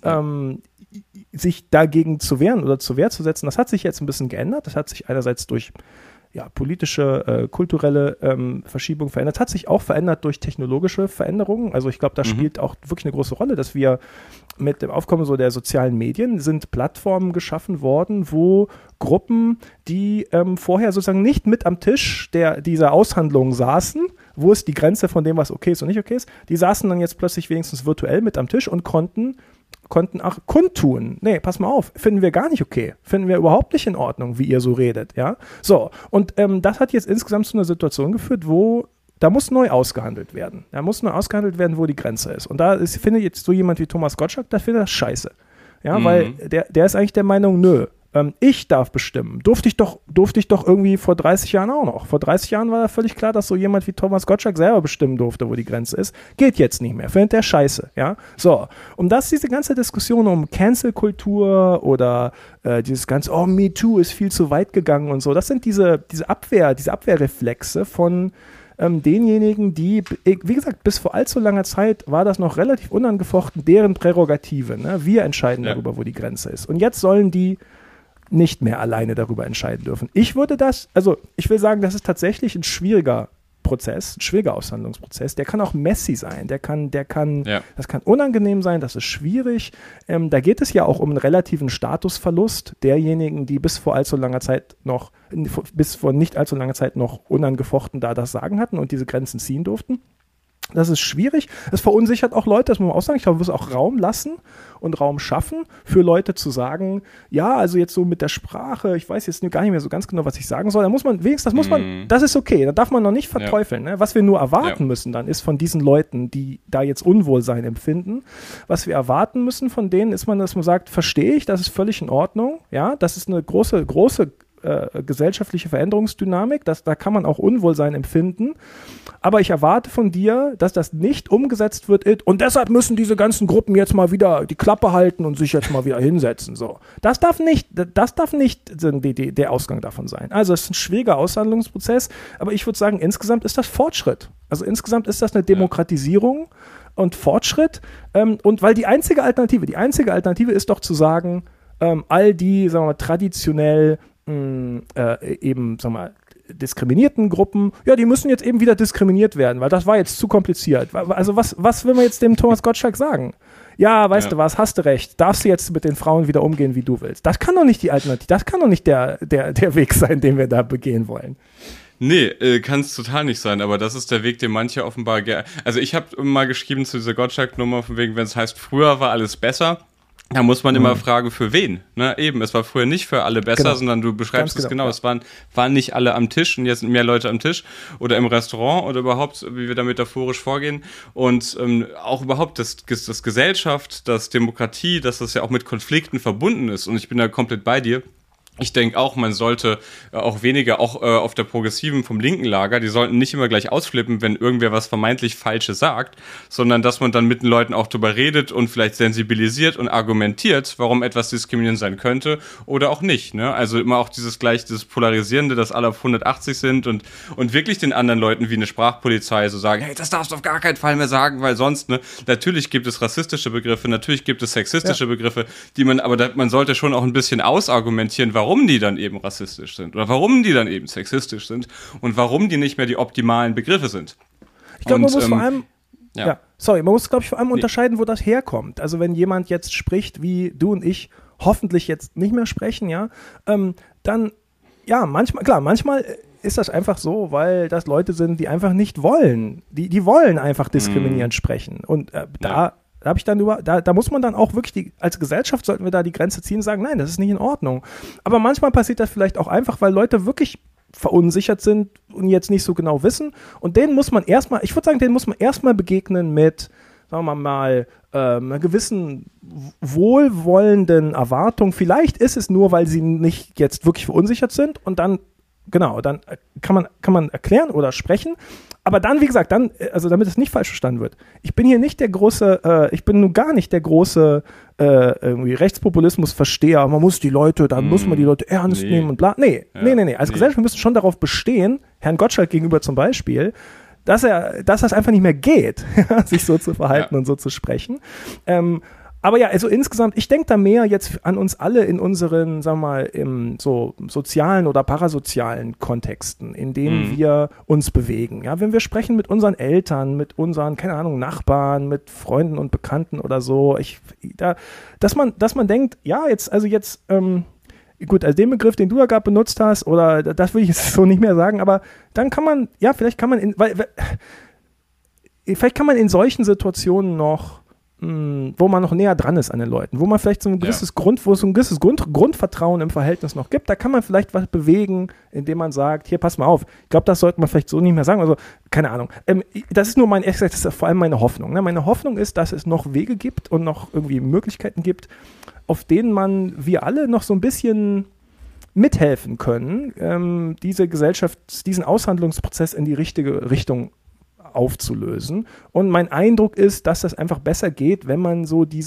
sich dagegen zu wehren oder zur Wehr zu setzen. Das hat sich jetzt ein bisschen geändert. Das hat sich einerseits durch politische, kulturelle Verschiebung verändert. Hat sich auch verändert durch technologische Veränderungen. Also ich glaube, das spielt auch wirklich eine große Rolle, dass wir mit dem Aufkommen so der sozialen Medien sind Plattformen geschaffen worden, wo Gruppen, die vorher sozusagen nicht mit am Tisch dieser Aushandlung saßen, wo ist die Grenze von dem, was okay ist und nicht okay ist, die saßen dann jetzt plötzlich wenigstens virtuell mit am Tisch und konnten auch kundtun. Nee, pass mal auf, finden wir gar nicht okay. Finden wir überhaupt nicht in Ordnung, wie ihr so redet, ja. So, und das hat jetzt insgesamt zu einer Situation geführt, wo da muss neu ausgehandelt werden. Da muss neu ausgehandelt werden, wo die Grenze ist. Und findet jetzt so jemand wie Thomas Gottschalk, der findet das scheiße. Ja, weil der ist eigentlich der Meinung, nö, ich darf bestimmen. Durfte ich doch irgendwie vor 30 Jahren auch noch. Vor 30 Jahren war da völlig klar, dass so jemand wie Thomas Gottschalk selber bestimmen durfte, wo die Grenze ist. Geht jetzt nicht mehr. Findet der scheiße. Ja? So. Und diese ganze Diskussion um Cancel-Kultur oder dieses ganze, Me Too ist viel zu weit gegangen und so, das sind diese Abwehrreflexe von denjenigen, die, wie gesagt, bis vor allzu langer Zeit war das noch relativ unangefochten deren Prärogative. Ne? Wir entscheiden darüber, wo die Grenze ist. Und jetzt sollen die nicht mehr alleine darüber entscheiden dürfen. Ich will sagen, das ist tatsächlich ein schwieriger Prozess, ein schwieriger Aushandlungsprozess. Der kann auch messy sein, das kann unangenehm sein, das ist schwierig. Da geht es ja auch um einen relativen Statusverlust derjenigen, die bis vor nicht allzu langer Zeit noch unangefochten da das Sagen hatten und diese Grenzen ziehen durften. Das ist schwierig. Es verunsichert auch Leute, das muss man auch sagen. Ich glaube, wir müssen auch Raum lassen und Raum schaffen, für Leute zu sagen, ja, also jetzt so mit der Sprache, ich weiß jetzt gar nicht mehr so ganz genau, was ich sagen soll. Da muss man wenigstens, das ist okay. Da darf man noch nicht verteufeln. Ne? Was wir nur erwarten müssen dann, ist von diesen Leuten, die da jetzt Unwohlsein empfinden, was wir erwarten müssen von denen, ist dass man sagt, verstehe ich, das ist völlig in Ordnung. Ja, das ist eine große gesellschaftliche Veränderungsdynamik, da kann man auch Unwohlsein empfinden, aber ich erwarte von dir, dass das nicht umgesetzt wird und deshalb müssen diese ganzen Gruppen jetzt mal wieder die Klappe halten und sich jetzt mal wieder hinsetzen. So. Das darf nicht der Ausgang davon sein. Also es ist ein schwieriger Aushandlungsprozess, aber ich würde sagen, insgesamt ist das Fortschritt. Also insgesamt ist das eine Demokratisierung und Fortschritt und weil die einzige Alternative ist doch zu sagen, all die, sagen wir mal, traditionell eben, sagen wir mal, diskriminierten Gruppen, ja, die müssen jetzt eben wieder diskriminiert werden, weil das war jetzt zu kompliziert. Also was will man jetzt dem Thomas Gottschalk sagen? Ja, weißt du was, hast du recht, darfst du jetzt mit den Frauen wieder umgehen, wie du willst. Das kann doch nicht die Alternative, das kann doch nicht der Weg sein, den wir da begehen wollen. Nee, kann es total nicht sein, aber das ist der Weg, den manche offenbar also ich habe mal geschrieben zu dieser Gottschalk-Nummer, von wegen, wenn es heißt, früher war alles besser, da muss man immer fragen, für wen? Ne? Eben, es war früher nicht für alle besser, sondern du beschreibst es genau. Es waren nicht alle am Tisch und jetzt sind mehr Leute am Tisch oder im Restaurant oder überhaupt, wie wir da metaphorisch vorgehen. Und auch überhaupt das Gesellschaft, das Demokratie, dass das ja auch mit Konflikten verbunden ist. Und ich bin da komplett bei dir. Ich denke auch, man sollte auch weniger, auch auf der progressiven vom linken Lager, die sollten nicht immer gleich ausflippen, wenn irgendwer was vermeintlich Falsches sagt, sondern dass man dann mit den Leuten auch drüber redet und vielleicht sensibilisiert und argumentiert, warum etwas diskriminierend sein könnte oder auch nicht. Ne? Also immer auch dieses Polarisierende, dass alle auf 180 sind und wirklich den anderen Leuten wie eine Sprachpolizei so sagen, hey, das darfst du auf gar keinen Fall mehr sagen, weil sonst, ne, natürlich gibt es rassistische Begriffe, natürlich gibt es sexistische Begriffe, die man sollte schon auch ein bisschen ausargumentieren, warum die dann eben rassistisch sind oder warum die dann eben sexistisch sind und warum die nicht mehr die optimalen Begriffe sind. Ich glaube, man muss vor allem man muss, glaube ich, vor allem unterscheiden, wo das herkommt. Also wenn jemand jetzt spricht, wie du und ich hoffentlich jetzt nicht mehr sprechen, dann, manchmal ist das einfach so, weil das Leute sind, die einfach nicht wollen. Die wollen einfach diskriminierend sprechen. Und da muss man dann auch wirklich, als Gesellschaft sollten wir da die Grenze ziehen und sagen, nein, das ist nicht in Ordnung. Aber manchmal passiert das vielleicht auch einfach, weil Leute wirklich verunsichert sind und jetzt nicht so genau wissen. Und denen muss man erstmal begegnen mit, sagen wir mal, einer gewissen wohlwollenden Erwartung. Vielleicht ist es nur, weil sie nicht jetzt wirklich verunsichert sind und dann kann man erklären oder sprechen. Aber dann, wie gesagt, also damit es nicht falsch verstanden wird, ich bin nun gar nicht der große irgendwie Rechtspopulismus-Versteher, muss man die Leute ernst nehmen und bla. Nee. Als Gesellschaft müssen wir schon darauf bestehen, Herrn Gottschalk gegenüber zum Beispiel, dass das einfach nicht mehr geht, sich so zu verhalten und so zu sprechen. Aber ja, also insgesamt, ich denke da mehr jetzt an uns alle in unseren, sagen wir mal, im so sozialen oder parasozialen Kontexten, in denen wir uns bewegen. Ja, wenn wir sprechen mit unseren Eltern, mit unseren, keine Ahnung, Nachbarn, mit Freunden und Bekannten oder so, dass man denkt, gut, also den Begriff, den du da gerade benutzt hast, oder das will ich jetzt so nicht mehr sagen, aber dann vielleicht kann man in solchen Situationen noch, wo man noch näher dran ist an den Leuten, wo man vielleicht so ein gewisses Grundvertrauen im Verhältnis noch gibt, da kann man vielleicht was bewegen, indem man sagt, hier, pass mal auf, ich glaube, das sollte man vielleicht so nicht mehr sagen, also, keine Ahnung. Das ist vor allem meine Hoffnung. Ne? Meine Hoffnung ist, dass es noch Wege gibt und noch irgendwie Möglichkeiten gibt, auf denen wir alle noch so ein bisschen mithelfen können, diese Gesellschaft, diesen Aushandlungsprozess in die richtige Richtung aufzulösen. Und mein Eindruck ist, dass das einfach besser geht, wenn man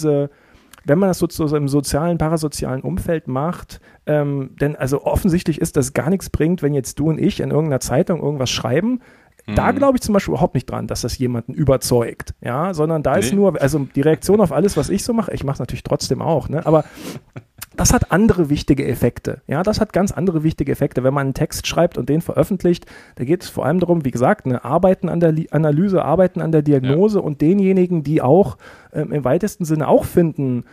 das sozusagen im sozialen, parasozialen Umfeld macht. Denn also offensichtlich ist, dass es gar nichts bringt, wenn jetzt du und ich in irgendeiner Zeitung irgendwas schreiben. Da glaube ich zum Beispiel überhaupt nicht dran, dass das jemanden überzeugt, ja, sondern da ist nur, also die Reaktion auf alles, was ich so mache, ich mache es natürlich trotzdem auch, ne, aber das hat andere wichtige Effekte. Ja, das hat ganz andere wichtige Effekte. Wenn man einen Text schreibt und den veröffentlicht, da geht es vor allem darum, wie gesagt, Arbeiten an der Analyse, Arbeiten an der Diagnose und denjenigen, die auch im weitesten Sinne auch finden,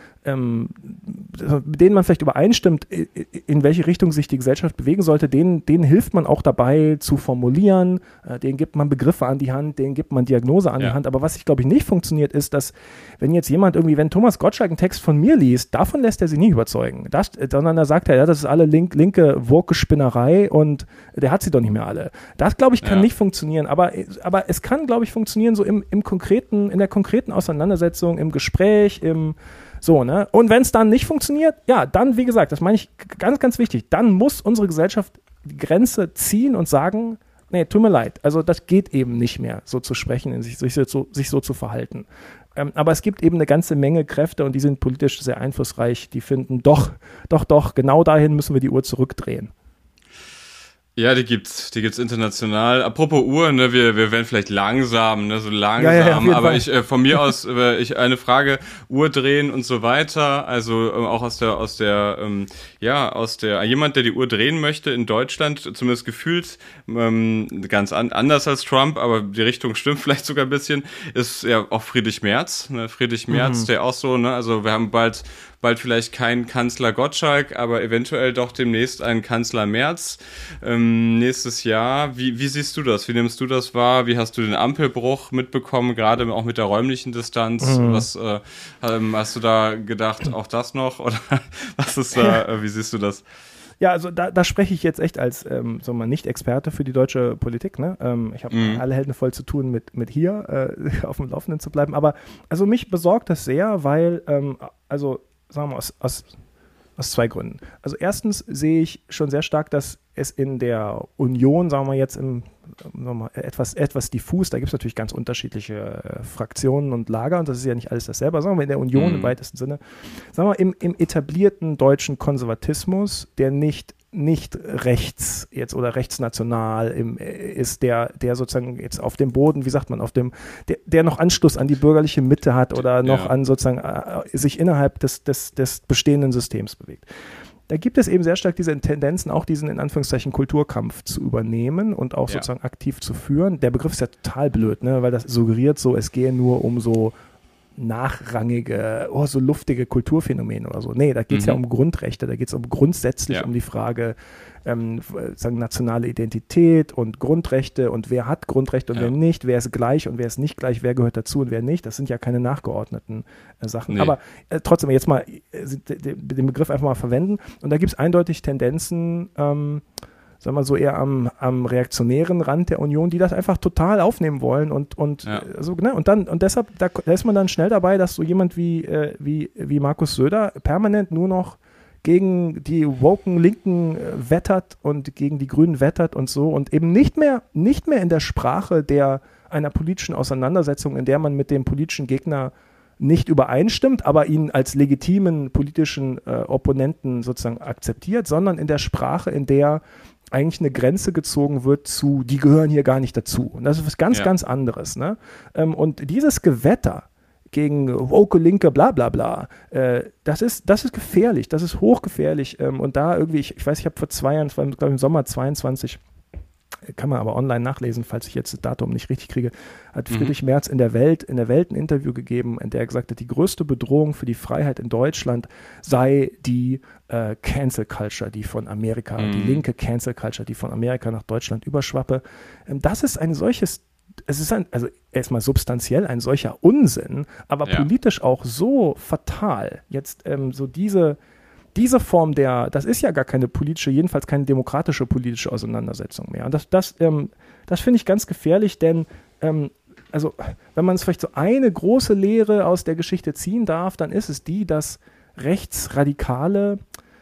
mit denen man vielleicht übereinstimmt, in welche Richtung sich die Gesellschaft bewegen sollte, denen hilft man auch dabei zu formulieren, denen gibt man Begriffe an die Hand, denen gibt man Diagnose an die Hand. Aber was ich glaube ich nicht funktioniert, ist, dass wenn jetzt jemand wenn Thomas Gottschalk einen Text von mir liest, davon lässt er sich nicht überzeugen, sondern da sagt er, ja, das ist alle linke Wurke-Spinnerei und der hat sie doch nicht mehr alle. Das glaube ich kann nicht funktionieren, aber es kann, glaube ich, funktionieren so in der konkreten Auseinandersetzung, im Gespräch, ne? Und wenn es dann nicht funktioniert, ja, dann, wie gesagt, das meine ich ganz, ganz wichtig, dann muss unsere Gesellschaft die Grenze ziehen und sagen, nee, tut mir leid, also das geht eben nicht mehr, so zu sprechen, sich so zu verhalten. Aber es gibt eben eine ganze Menge Kräfte und die sind politisch sehr einflussreich, die finden, doch, genau dahin müssen wir die Uhr zurückdrehen. Ja, die gibt's international. Apropos Uhr, ne, wir werden vielleicht langsam, ne, so langsam, ja, aber von mir aus, eine Frage, Uhr drehen und so weiter, also auch jemand, der die Uhr drehen möchte in Deutschland, zumindest gefühlt, ganz anders als Trump, aber die Richtung stimmt vielleicht sogar ein bisschen, ist ja auch Friedrich Merz, ne, der auch so, ne, also wir haben bald vielleicht keinen Kanzler Gottschalk, aber eventuell doch demnächst einen Kanzler Merz nächstes Jahr. Wie siehst du das? Wie nimmst du das wahr? Wie hast du den Ampelbruch mitbekommen, gerade auch mit der räumlichen Distanz? Was hast du da gedacht, auch das noch? Oder was ist da, wie siehst du das? Ja, also da spreche ich jetzt echt als Nicht-Experte für die deutsche Politik. Ne? Ich habe alle Hände voll zu tun, mit hier auf dem Laufenden zu bleiben. Aber also mich besorgt das sehr, weil sagen wir mal, Aus zwei Gründen. Also erstens sehe ich schon sehr stark, dass es in der Union, sagen wir jetzt etwas diffus, da gibt es natürlich ganz unterschiedliche Fraktionen und Lager und das ist ja nicht alles dasselbe, sagen wir in der Union im weitesten Sinne, sagen wir im etablierten deutschen Konservatismus, der nicht rechts jetzt oder rechtsnational ist, der sozusagen jetzt auf dem Boden, wie sagt man, der noch Anschluss an die bürgerliche Mitte hat oder noch an sozusagen sich innerhalb des bestehenden Systems bewegt. Da gibt es eben sehr stark diese Tendenzen, auch diesen in Anführungszeichen Kulturkampf zu übernehmen und auch sozusagen aktiv zu führen. Der Begriff ist ja total blöd, ne? Weil das suggeriert so, es gehe nur um so nachrangige, so luftige Kulturphänomene oder so. Nee, da geht es ja um Grundrechte, da geht es grundsätzlich um die Frage, sagen nationale Identität und Grundrechte und wer hat Grundrechte und wer nicht, wer ist gleich und wer ist nicht gleich, wer gehört dazu und wer nicht. Das sind ja keine nachgeordneten Sachen. Nee. Aber trotzdem jetzt mal den Begriff einfach mal verwenden und da gibt es eindeutig Tendenzen, sagen wir so eher am reaktionären Rand der Union, die das einfach total aufnehmen wollen und deshalb, da ist man dann schnell dabei, dass so jemand wie Markus Söder permanent nur noch gegen die woken Linken wettert und gegen die Grünen wettert und so und eben nicht mehr in der Sprache einer politischen Auseinandersetzung, in der man mit dem politischen Gegner nicht übereinstimmt, aber ihn als legitimen politischen Opponenten sozusagen akzeptiert, sondern in der Sprache, in der eigentlich eine Grenze gezogen wird zu, die gehören hier gar nicht dazu. Und das ist was ganz, ganz anderes. Ne? Und dieses Gewetter gegen woke Linke, bla bla bla, das ist gefährlich, das ist hochgefährlich. Und da irgendwie, ich weiß, ich habe vor 2 Jahren, das war glaube ich im Sommer 22, kann man aber online nachlesen, falls ich jetzt das Datum nicht richtig kriege, hat Friedrich Merz in der Welt ein Interview gegeben, in der er gesagt hat, die größte Bedrohung für die Freiheit in Deutschland sei die Cancel Culture, die von Amerika, die linke Cancel Culture, die von Amerika nach Deutschland überschwappe. Das ist ein solches, es ist also erstmal substanziell ein solcher Unsinn, aber politisch auch so fatal. Jetzt so diese Form das ist ja gar keine politische, jedenfalls keine demokratische politische Auseinandersetzung mehr. Und das finde ich ganz gefährlich, denn also wenn man es vielleicht so eine große Lehre aus der Geschichte ziehen darf, dann ist es die, dass rechtsradikale,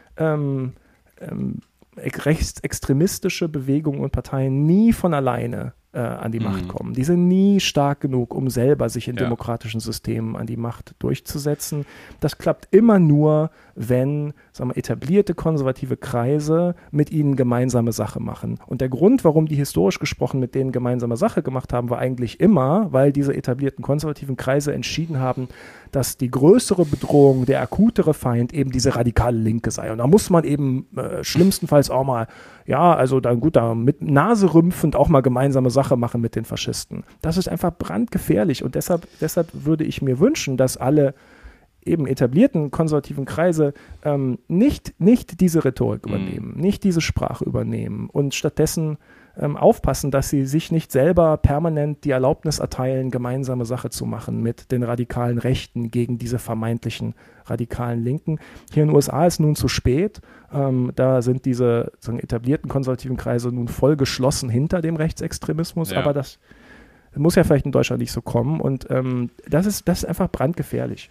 rechtsextremistische Bewegungen und Parteien nie von alleine an die Macht kommen. Die sind nie stark genug, um selber sich in demokratischen Systemen an die Macht durchzusetzen. Das klappt immer nur, wenn, sagen wir, etablierte konservative Kreise mit ihnen gemeinsame Sache machen. Und der Grund, warum die historisch gesprochen mit denen gemeinsame Sache gemacht haben, war eigentlich immer, weil diese etablierten konservativen Kreise entschieden haben, dass die größere Bedrohung, der akutere Feind eben diese radikale Linke sei. Und da muss man eben schlimmstenfalls auch mal, da mit Nase rümpfend auch mal gemeinsame Sache machen mit den Faschisten. Das ist einfach brandgefährlich und deshalb würde ich mir wünschen, dass alle eben etablierten konservativen Kreise nicht diese Rhetorik übernehmen, nicht diese Sprache übernehmen und stattdessen aufpassen, dass sie sich nicht selber permanent die Erlaubnis erteilen, gemeinsame Sache zu machen mit den radikalen Rechten gegen diese vermeintlichen radikalen Linken. Hier in den USA ist nun zu spät. Da sind diese etablierten konservativen Kreise nun voll geschlossen hinter dem Rechtsextremismus, aber das muss ja vielleicht in Deutschland nicht so kommen und das ist einfach brandgefährlich.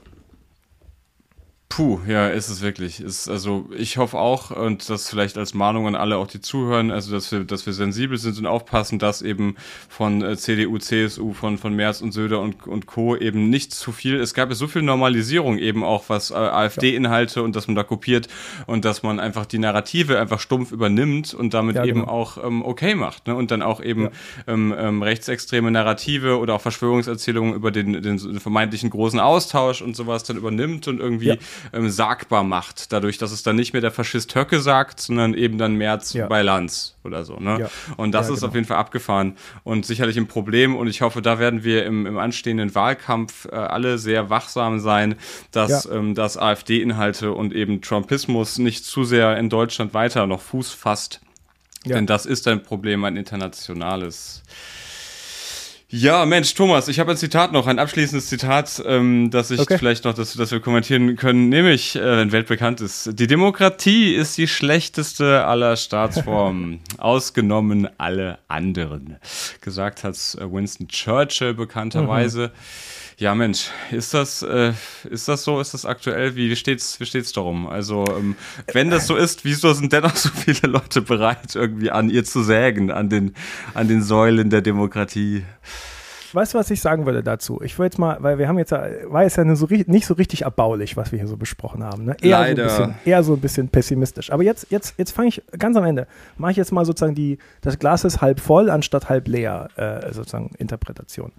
Puh, ja, ist es wirklich. Also ich hoffe auch, und das vielleicht als Mahnung an alle auch, die zuhören, also dass wir sensibel sind und aufpassen, dass eben von CDU, CSU, von Merz und Söder und Co. eben nicht zu viel. Es gab ja so viel Normalisierung eben auch, was AfD-Inhalte und dass man da kopiert und dass man einfach die Narrative einfach stumpf übernimmt und damit eben auch okay macht, ne? Und dann auch eben rechtsextreme Narrative oder auch Verschwörungserzählungen über den vermeintlichen großen Austausch und sowas dann übernimmt und irgendwie sagbar macht, dadurch, dass es dann nicht mehr der Faschist Höcke sagt, sondern eben dann Merz bei Lanz oder so. Ne? Ja. Und das ist auf jeden Fall abgefahren und sicherlich ein Problem und ich hoffe, da werden wir im anstehenden Wahlkampf alle sehr wachsam sein, dass AfD-Inhalte und eben Trumpismus nicht zu sehr in Deutschland weiter noch Fuß fasst, denn das ist ein Problem, ein internationales. Ja, Mensch, Thomas, ich habe ein abschließendes Zitat, das ich vielleicht noch, dass wir kommentieren können, nämlich, wenn weltbekannt ist. Die Demokratie ist die schlechteste aller Staatsformen, ausgenommen alle anderen. Gesagt hat Winston Churchill bekannterweise. Ja, Mensch, ist das so? Ist das aktuell? Wie steht's darum? Also, wenn das so ist, wieso sind dennoch so viele Leute bereit, irgendwie an ihr zu sägen, an den Säulen der Demokratie? Weißt du, was ich sagen würde dazu? Ich würde jetzt mal, weil wir haben jetzt, war es ja nicht so richtig erbaulich, was wir hier so besprochen haben. Ne? Leider. Eher so ein bisschen pessimistisch. Aber jetzt fange ich ganz am Ende, mache ich jetzt mal sozusagen das Glas ist halb voll anstatt halb leer, sozusagen Interpretation.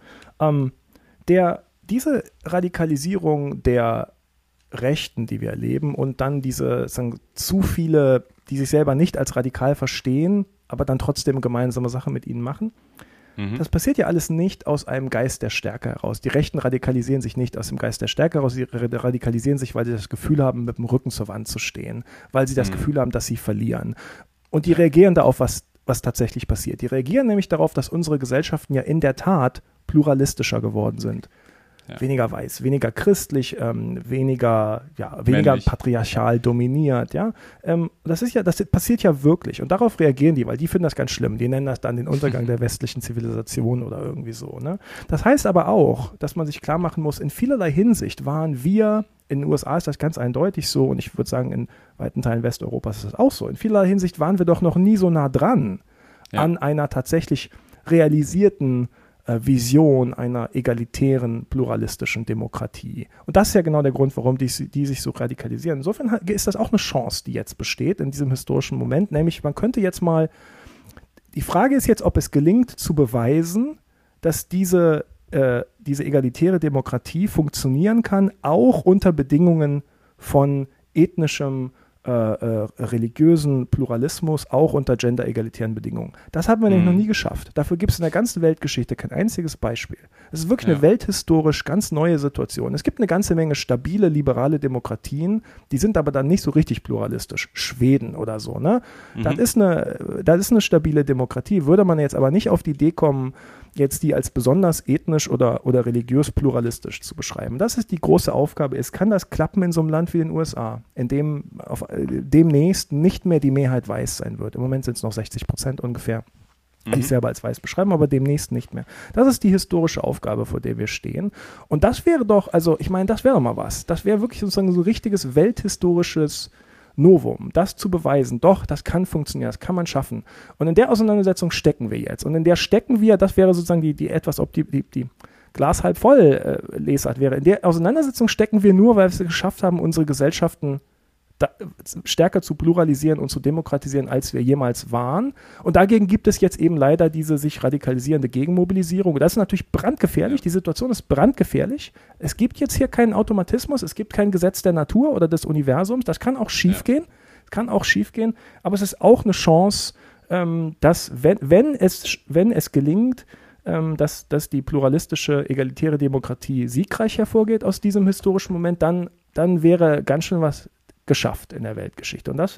Diese Radikalisierung der Rechten, die wir erleben und dann diese sagen, zu viele, die sich selber nicht als radikal verstehen, aber dann trotzdem gemeinsame Sachen mit ihnen machen, das passiert ja alles nicht aus einem Geist der Stärke heraus. Die Rechten radikalisieren sich nicht aus dem Geist der Stärke heraus, sie radikalisieren sich, weil sie das Gefühl haben, mit dem Rücken zur Wand zu stehen, weil sie das Gefühl haben, dass sie verlieren. Und die reagieren da auf was tatsächlich passiert. Die reagieren nämlich darauf, dass unsere Gesellschaften ja in der Tat pluralistischer geworden sind. Ja. Weniger weiß, weniger christlich, weniger patriarchal dominiert, ja. Das passiert ja wirklich und darauf reagieren die, weil die finden das ganz schlimm. Die nennen das dann den Untergang der westlichen Zivilisation oder irgendwie so, ne. Das heißt aber auch, dass man sich klar machen muss, in vielerlei Hinsicht waren wir, in den USA ist das ganz eindeutig so und ich würde sagen, in weiten Teilen Westeuropas ist das auch so. In vielerlei Hinsicht waren wir doch noch nie so nah dran an einer tatsächlich realisierten Vision einer egalitären, pluralistischen Demokratie. Und das ist ja genau der Grund, warum die sich so radikalisieren. Insofern ist das auch eine Chance, die jetzt besteht in diesem historischen Moment, nämlich man könnte jetzt mal, die Frage ist jetzt, ob es gelingt zu beweisen, dass diese egalitäre Demokratie funktionieren kann, auch unter Bedingungen von ethnischem religiösen Pluralismus, auch unter genderegalitären Bedingungen. Das haben wir nämlich noch nie geschafft. Dafür gibt es in der ganzen Weltgeschichte kein einziges Beispiel. Es ist wirklich eine welthistorisch ganz neue Situation. Es gibt eine ganze Menge stabile, liberale Demokratien, die sind aber dann nicht so richtig pluralistisch. Schweden oder so, ne? Das ist eine stabile Demokratie. Würde man jetzt aber nicht auf die Idee kommen, jetzt die als besonders ethnisch oder religiös pluralistisch zu beschreiben. Das ist die große Aufgabe. Kann das klappen in so einem Land wie den USA, in dem demnächst nicht mehr die Mehrheit weiß sein wird. Im Moment sind es noch 60% ungefähr, die sich selber als weiß beschreiben, aber demnächst nicht mehr. Das ist die historische Aufgabe, vor der wir stehen. Und das wäre doch, also ich meine, das wäre doch mal was. Das wäre wirklich sozusagen so ein richtiges welthistorisches Novum, das zu beweisen, doch, das kann funktionieren, das kann man schaffen. Und in der Auseinandersetzung stecken wir jetzt. Und in der stecken wir, das wäre sozusagen die Glas halb voll Lesart wäre. In der Auseinandersetzung stecken wir nur, weil wir es geschafft haben, unsere Gesellschaften stärker zu pluralisieren und zu demokratisieren, als wir jemals waren. Und dagegen gibt es jetzt eben leider diese sich radikalisierende Gegenmobilisierung. Das ist natürlich brandgefährlich. Die Situation ist brandgefährlich. Es gibt jetzt hier keinen Automatismus. Es gibt kein Gesetz der Natur oder des Universums. Das kann auch schiefgehen. Es kann auch schiefgehen. Aber es ist auch eine Chance, dass, wenn es gelingt, dass die pluralistische, egalitäre Demokratie siegreich hervorgeht aus diesem historischen Moment, dann wäre ganz schön was geschafft in der Weltgeschichte. Und das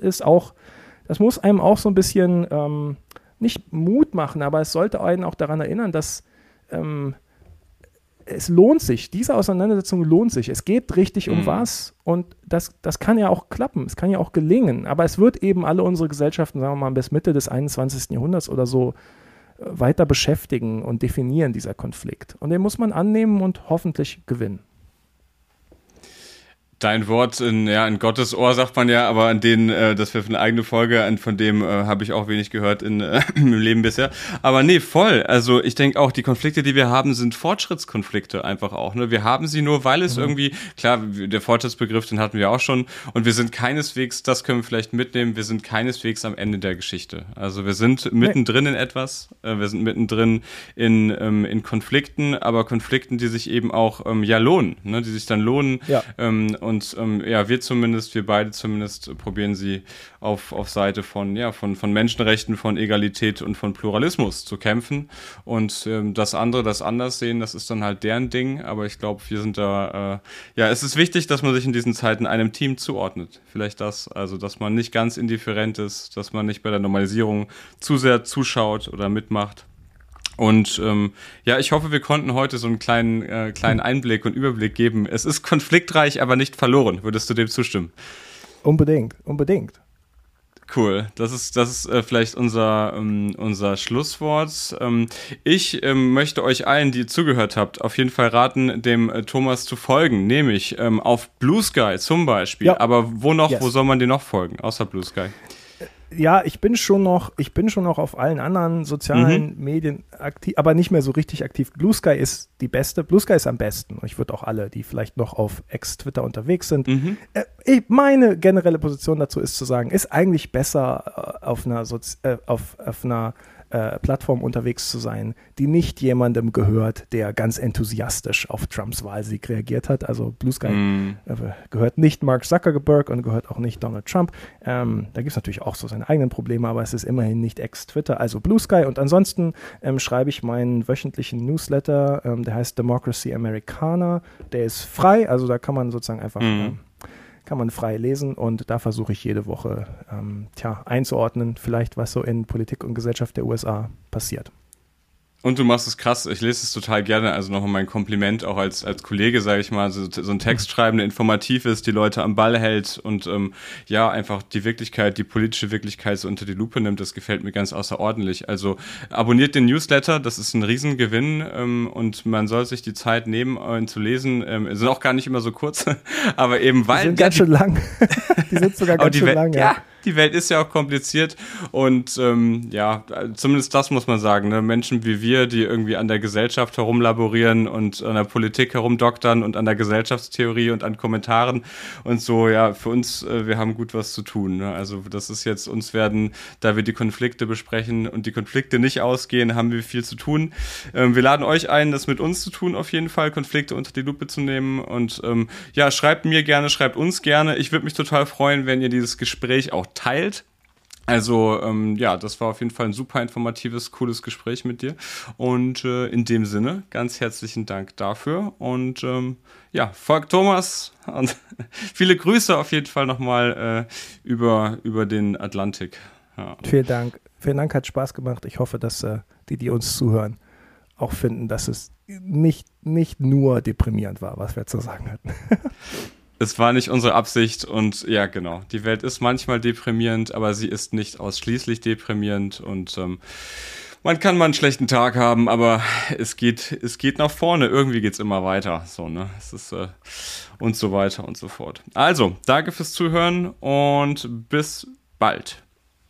muss einem auch so ein bisschen nicht Mut machen, aber es sollte einen auch daran erinnern, dass es lohnt sich, diese Auseinandersetzung lohnt sich. Es geht richtig um was und das kann ja auch klappen, es kann ja auch gelingen, aber es wird eben alle unsere Gesellschaften, sagen wir mal, bis Mitte des 21. Jahrhunderts oder so weiter beschäftigen und definieren, dieser Konflikt. Und den muss man annehmen und hoffentlich gewinnen. Dein Wort in Gottes Ohr, sagt man ja, aber das wäre für eine eigene Folge, von dem habe ich auch wenig gehört im Leben bisher. Aber nee, voll. Also ich denke auch, die Konflikte, die wir haben, sind Fortschrittskonflikte einfach auch. Ne? Wir haben sie nur, weil es irgendwie, klar, der Fortschrittsbegriff, den hatten wir auch schon, und wir sind keineswegs, das können wir vielleicht mitnehmen, wir sind keineswegs am Ende der Geschichte. Also wir sind mittendrin in etwas, wir sind mittendrin in Konflikten, aber Konflikten, die sich eben auch lohnen, ne? Die sich dann lohnen. Ja. Und wir beide zumindest probieren sie auf Seite von Menschenrechten, von Egalität und von Pluralismus zu kämpfen. Und das andere, das anders sehen, das ist dann halt deren Ding. Aber ich glaube, wir sind da, es ist wichtig, dass man sich in diesen Zeiten einem Team zuordnet. Vielleicht das, also dass man nicht ganz indifferent ist, dass man nicht bei der Normalisierung zu sehr zuschaut oder mitmacht. Und ich hoffe, wir konnten heute so einen kleinen Einblick und Überblick geben. Es ist konfliktreich, aber nicht verloren. Würdest du dem zustimmen? Unbedingt. Cool, das ist vielleicht unser Schlusswort. Ich möchte euch allen, die ihr zugehört habt, auf jeden Fall raten, dem Thomas zu folgen, nämlich auf Blue Sky zum Beispiel. Ja. Aber wo noch? Yes. Wo soll man dir noch folgen, außer Blue Sky? Ja, ich bin schon noch auf allen anderen sozialen Medien aktiv, aber nicht mehr so richtig aktiv. Blue Sky ist die beste. Blue Sky ist am besten. Ich würde auch alle, die vielleicht noch auf Ex-Twitter unterwegs sind. Meine generelle Position dazu ist zu sagen, ist eigentlich besser auf einer Plattform unterwegs zu sein, die nicht jemandem gehört, der ganz enthusiastisch auf Trumps Wahlsieg reagiert hat. Also Blue Sky gehört nicht Mark Zuckerberg und gehört auch nicht Donald Trump. Da gibt es natürlich auch so seine eigenen Probleme, aber es ist immerhin nicht Ex-Twitter, also Blue Sky. Und ansonsten schreibe ich meinen wöchentlichen Newsletter, der heißt Democracy Americana. Der ist frei, also da kann man sozusagen einfach kann man frei lesen und da versuche ich jede Woche einzuordnen, vielleicht was so in Politik und Gesellschaft der USA passiert. Und du machst es krass, ich lese es total gerne, also nochmal mein Kompliment auch als Kollege, sage ich mal, so ein Text schreiben, der informativ ist, die Leute am Ball hält und einfach die Wirklichkeit, die politische Wirklichkeit so unter die Lupe nimmt, das gefällt mir ganz außerordentlich. Also abonniert den Newsletter, das ist ein Riesengewinn und man soll sich die Zeit nehmen, ihn zu lesen. Sind auch gar nicht immer so kurz, aber eben weil... Die sind ganz schön lang. Die sind sogar ganz schön lang, ja. Die Welt ist ja auch kompliziert und zumindest das muss man sagen, ne? Menschen wie wir, die irgendwie an der Gesellschaft herumlaborieren und an der Politik herumdoktern und an der Gesellschaftstheorie und an Kommentaren und so, ja, für uns, wir haben gut was zu tun. Ne? Also das ist jetzt, da wir die Konflikte besprechen und die Konflikte nicht ausgehen, haben wir viel zu tun. Wir laden euch ein, das mit uns zu tun, auf jeden Fall, Konflikte unter die Lupe zu nehmen und schreibt mir gerne, schreibt uns gerne. Ich würde mich total freuen, wenn ihr dieses Gespräch auch teilt. Also das war auf jeden Fall ein super informatives, cooles Gespräch mit dir und in dem Sinne ganz herzlichen Dank dafür und folgt Thomas und viele Grüße auf jeden Fall nochmal über den Atlantik. Ja. Vielen Dank, hat Spaß gemacht. Ich hoffe, dass die uns zuhören, auch finden, dass es nicht nur deprimierend war, was wir zu sagen hatten. Es war nicht unsere Absicht und ja, genau. Die Welt ist manchmal deprimierend, aber sie ist nicht ausschließlich deprimierend und man kann mal einen schlechten Tag haben, aber es geht nach vorne. Irgendwie geht's immer weiter. So, ne? Es ist und so weiter und so fort. Also, danke fürs Zuhören und bis bald.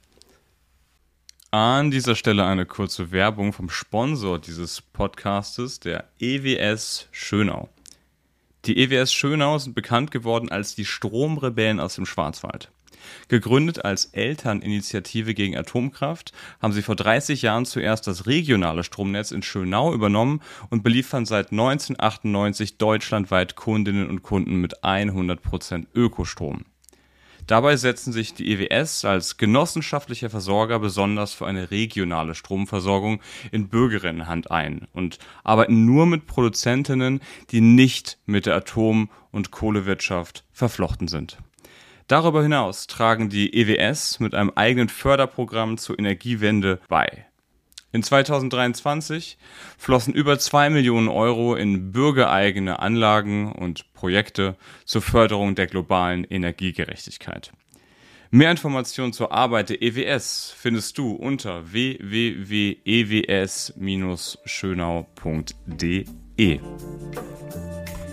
An dieser Stelle eine kurze Werbung vom Sponsor dieses Podcastes, der EWS Schönau. Die EWS Schönau sind bekannt geworden als die Stromrebellen aus dem Schwarzwald. Gegründet als Elterninitiative gegen Atomkraft, haben sie vor 30 Jahren zuerst das regionale Stromnetz in Schönau übernommen und beliefern seit 1998 deutschlandweit Kundinnen und Kunden mit 100% Ökostrom. Dabei setzen sich die EWS als genossenschaftlicher Versorger besonders für eine regionale Stromversorgung in Bürgerinnenhand ein und arbeiten nur mit Produzentinnen, die nicht mit der Atom- und Kohlewirtschaft verflochten sind. Darüber hinaus tragen die EWS mit einem eigenen Förderprogramm zur Energiewende bei. In 2023 flossen über 2 Millionen Euro in bürgereigene Anlagen und Projekte zur Förderung der globalen Energiegerechtigkeit. Mehr Informationen zur Arbeit der EWS findest du unter www.ews-schönau.de.